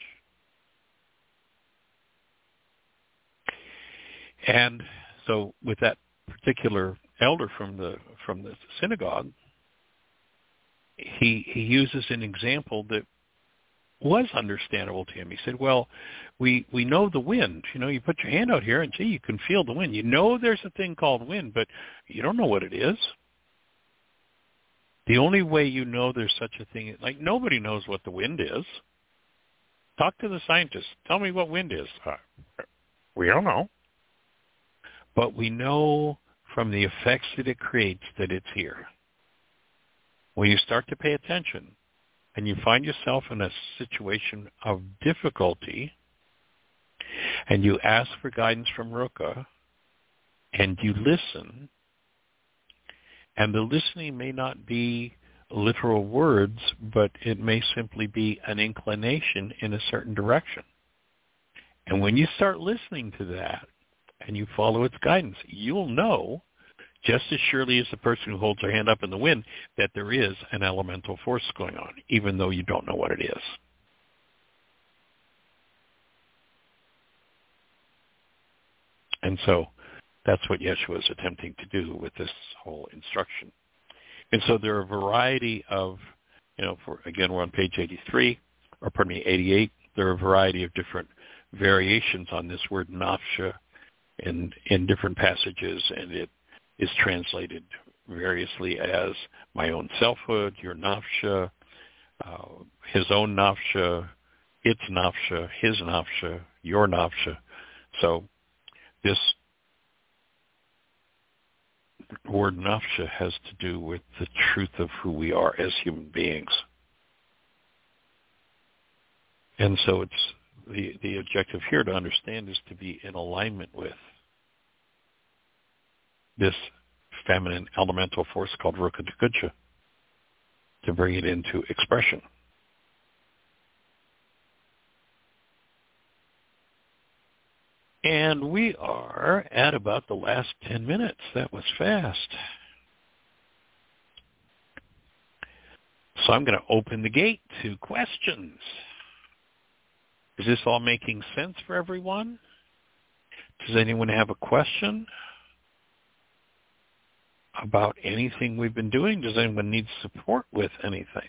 And so with that particular elder from the from the synagogue, he he uses an example that was understandable to him. He said, well, we, we know the wind. You know, you put your hand out here and, gee, you can feel the wind. You know there's a thing called wind, but you don't know what it is. The only way you know there's such a thing, like nobody knows what the wind is. Talk to the scientists. Tell me what wind is. Uh, we don't know. But we know from the effects that it creates that it's here. When you start to pay attention and you find yourself in a situation of difficulty and you ask for guidance from Ruka and you listen, and the listening may not be literal words, but it may simply be an inclination in a certain direction. And when you start listening to that and you follow its guidance, you'll know, just as surely as the person who holds their hand up in the wind, that there is an elemental force going on, even though you don't know what it is. And so that's what Yeshua is attempting to do with this whole instruction. And so there are a variety of, you know, for, again, we're on page eighty-three, or pardon me, eighty-eight. There are a variety of different variations on this word nafsha in, in different passages, and it is translated variously as my own selfhood, your nafsha, uh, his own nafsha, its nafsha, his nafsha, your nafsha. So this word nafsha has to do with the truth of who we are as human beings. And so it's the, the objective here to understand is to be in alignment with this feminine elemental force called Ruka Takucha, to bring it into expression. And we are at about the last ten minutes. That was fast. So I'm going to open the gate to questions. Is this all making sense for everyone? Does anyone have a question about anything we've been doing? Does anyone need support with anything?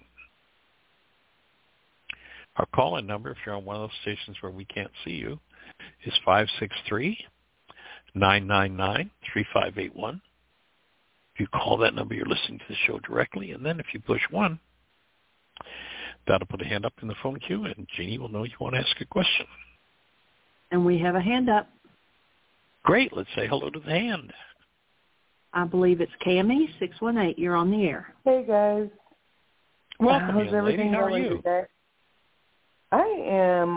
Our call-in number, if you're on one of those stations where we can't see you, is five six three, nine nine nine, three five eight one. If you call that number, you're listening to the show directly, and then if you push one, that'll put a hand up in the phone queue, and Jeannie will know you want to ask a question. And we have a hand up. Great. Let's say hello to the hand. I believe it's Cammie, six one eight. You're on the air. Hey, guys. Welcome, How's young everything lady. How are going you? today? I am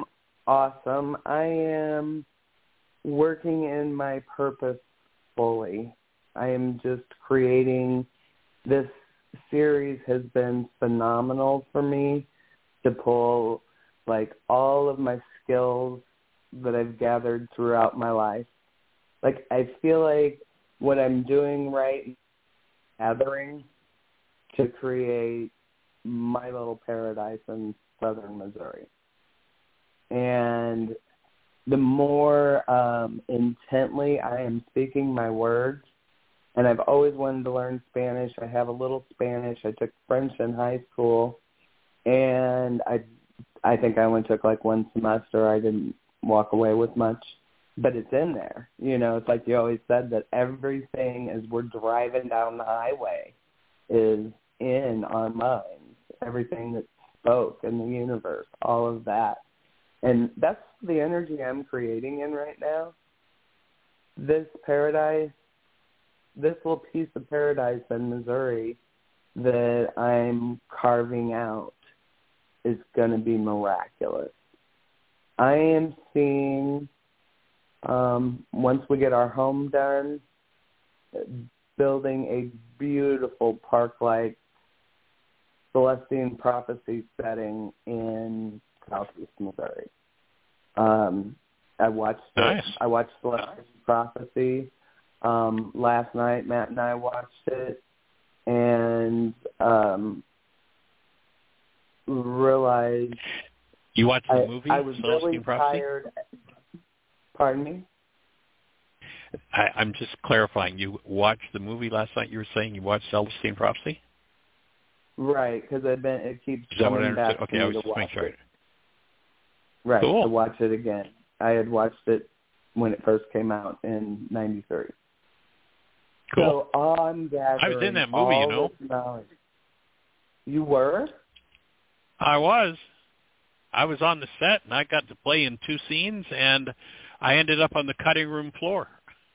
awesome. I am working in my purpose fully. I am just creating, this series has been phenomenal for me to pull like all of my skills that I've gathered throughout my life. Like I feel like what I'm doing right, gathering to create my little paradise in southern Missouri. And the more um, intently I am speaking my words, and I've always wanted to learn Spanish. I have a little Spanish. I took French in high school, and I I think I only took like one semester. I didn't walk away with much, but it's in there. You know, it's like you always said that everything as we're driving down the highway is in our minds, everything that's spoke in the universe, all of that. And that's the energy I'm creating in right now. This paradise, this little piece of paradise in Missouri that I'm carving out is going to be miraculous. I am seeing, um, once we get our home done, building a beautiful park-like Celestine Prophecy setting in Southeast Missouri. Um, I watched nice. it. I watched Celestine nice. Prophecy um, last night. Matt and I watched it, and um, realized you watched the I, movie. I was Celestine really Prophecy? tired. Pardon me. I, I'm just clarifying. You watched the movie last night. You were saying you watched Celestine Prophecy. Right, because I've been. It keeps Is that what I coming back understood? Okay, to I me was to just watch making sure. it. Right, cool. to watch it again. I had watched it when it first came out in ninety-three. Cool. So I'm gathering I was in that movie, all you know. this knowledge. You were? I was. I was on the set, and I got to play in two scenes, and I ended up on the cutting room floor.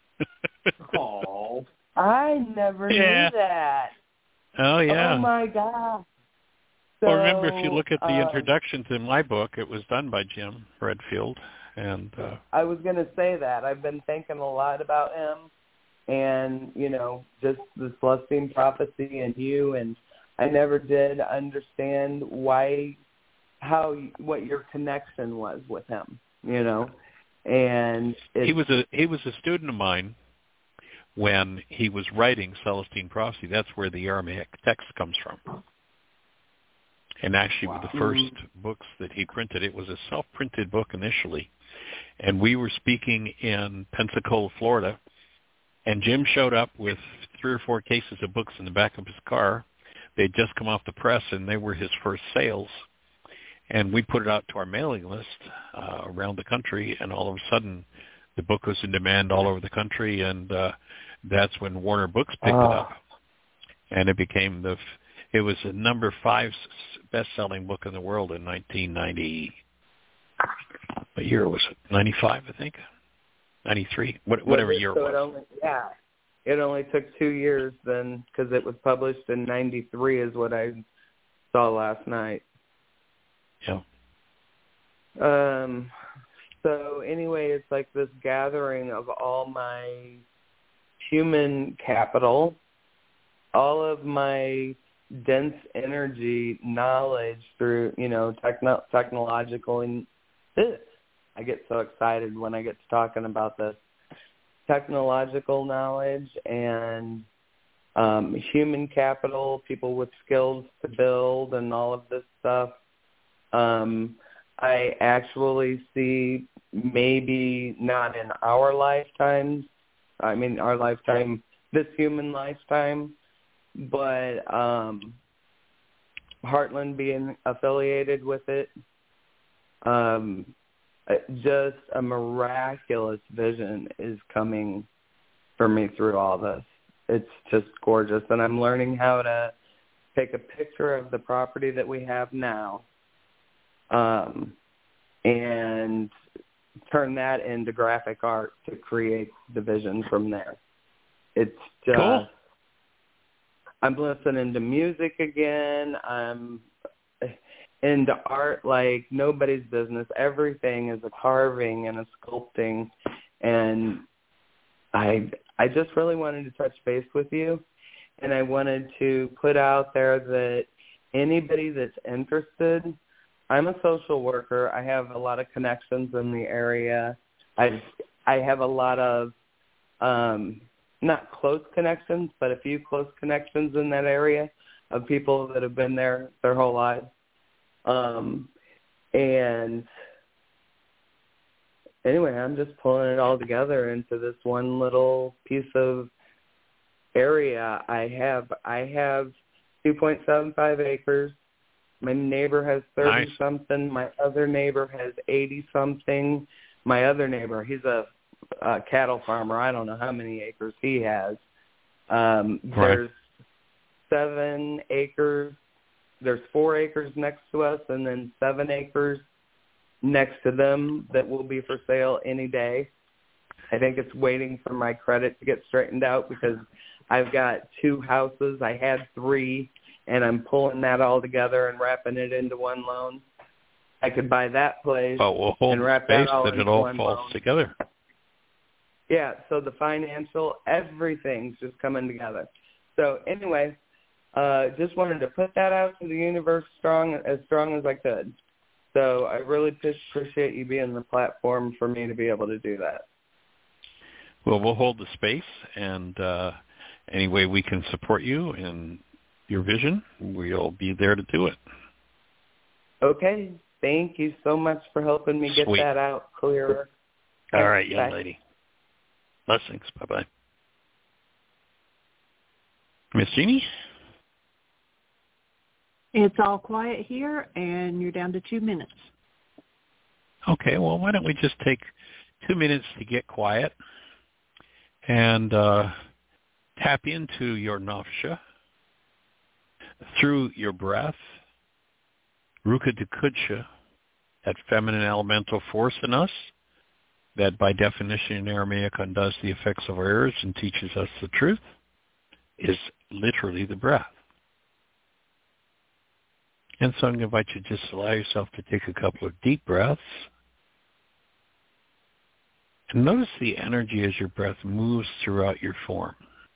Oh, I never yeah. knew that. Oh, yeah. Oh, my God. So, well, remember, if you look at the um, introduction to my book, it was done by Jim Redfield. And uh, I was going to say that. I've been thinking a lot about him and, you know, just the Celestine Prophecy and you, and I never did understand why, how, what your connection was with him, you know. And it's, he was a he was a student of mine when he was writing Celestine Prophecy. That's where the Aramaic text comes from. And actually, wow. with the first mm-hmm. books that he printed, it was a self-printed book initially. And we were speaking in Pensacola, Florida, and Jim showed up with three or four cases of books in the back of his car. They'd just come off the press, and they were his first sales. And we put it out to our mailing list uh, around the country, and all of a sudden, the book was in demand all over the country, and uh, that's when Warner Books picked oh. it up. And it became the, it was a number five best-selling book in the world in nineteen ninety. What year was it? ninety-five, I think? ninety-three? What, whatever year so it was. It only, yeah. It only took two years then, because it was published in ninety-three is what I saw last night. Yeah. Um. So anyway, it's like this gathering of all my human capital, all of my dense energy knowledge through, you know, techno- technological and this. I get so excited when I get to talking about this technological knowledge and um, human capital, people with skills to build and all of this stuff. Um, I actually see maybe not in our lifetimes, I mean our lifetime, this human lifetime, but um, Heartland being affiliated with it, um, just a miraculous vision is coming for me through all this. It's just gorgeous, and I'm learning how to take a picture of the property that we have now um, and turn that into graphic art to create the vision from there. It's just, cool. I'm listening to music again. I'm, into art like nobody's business. Everything is a carving and a sculpting, and I I just really wanted to touch base with you, and I wanted to put out there that anybody that's interested, I'm a social worker. I have a lot of connections in the area. I I have a lot of um, not close connections, but a few close connections in that area of people that have been there their whole lives. Um, and anyway, I'm just pulling it all together into this one little piece of area I have. I have two point seven five acres. My neighbor has thirty-something. Nice. My other neighbor has eighty-something. My other neighbor, he's a, a cattle farmer. I don't know how many acres he has. Um, right. There's seven acres. There's four acres next to us, and then seven acres next to them that will be for sale any day. I think it's waiting for my credit to get straightened out because I've got two houses. I had three, and I'm pulling that all together and wrapping it into one loan. I could buy that place but we'll hold and wrap space that all that into it all one falls loan. together. Yeah, so the financial, everything's just coming together. So anyway, uh, just wanted to put that out to the universe strong as strong as I could. So I really appreciate you being the platform for me to be able to do that. Well, we'll hold the space, and uh, any way we can support you in your vision, we'll be there to do it. Okay. Thank you so much for helping me get Sweet. that out clearer. All right, young Bye. lady. Blessings. Bye-bye. Miss Jeannie? It's all quiet here, and you're down to two minutes. Okay, well, why don't we just take two minutes to get quiet and uh, tap into your nafsha through your breath, Ruka Dukudsha, that feminine elemental force in us that by definition in Aramaic undoes the effects of our errors and teaches us the truth, is literally the breath. And so I'm going to invite you to just allow yourself to take a couple of deep breaths. And notice the energy as your breath moves throughout your form.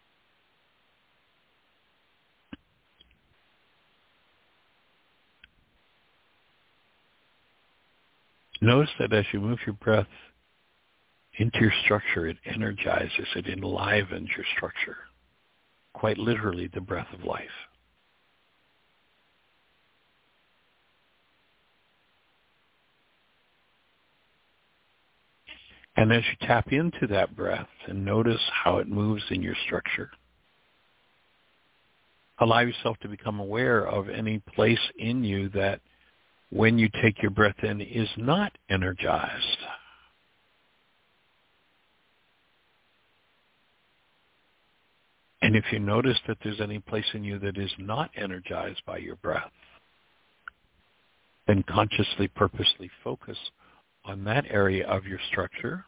Notice that as you move your breath into your structure, it energizes, it enlivens your structure. Quite literally the breath of life. And as you tap into that breath and notice how it moves in your structure, allow yourself to become aware of any place in you that when you take your breath in is not energized. And if you notice that there's any place in you that is not energized by your breath, then consciously, purposely focus on that area of your structure.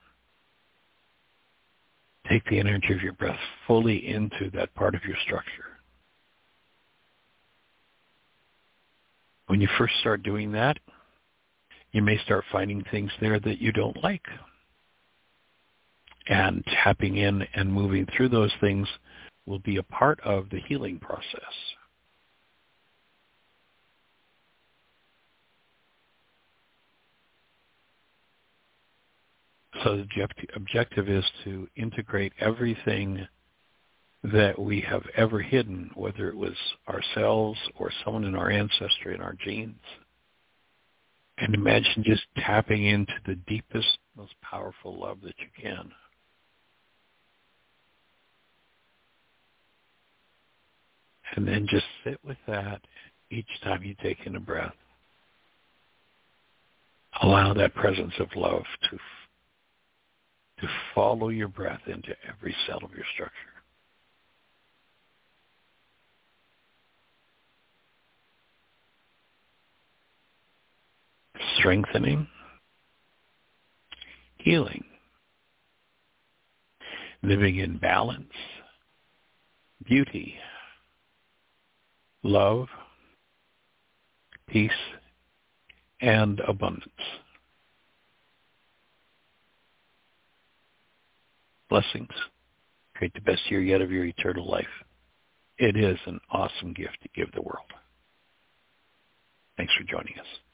Take the energy of your breath fully into that part of your structure. When you first start doing that, you may start finding things there that you don't like. And tapping in and moving through those things will be a part of the healing process. So the objective is to integrate everything that we have ever hidden, whether it was ourselves or someone in our ancestry and our genes. And imagine just tapping into the deepest, most powerful love that you can. And then just sit with that each time you take in a breath. Allow that presence of love to to follow your breath into every cell of your structure. Strengthening, healing, living in balance, beauty, love, peace, and abundance. Blessings. Create the best year yet of your eternal life. It is an awesome gift to give the world. Thanks for joining us.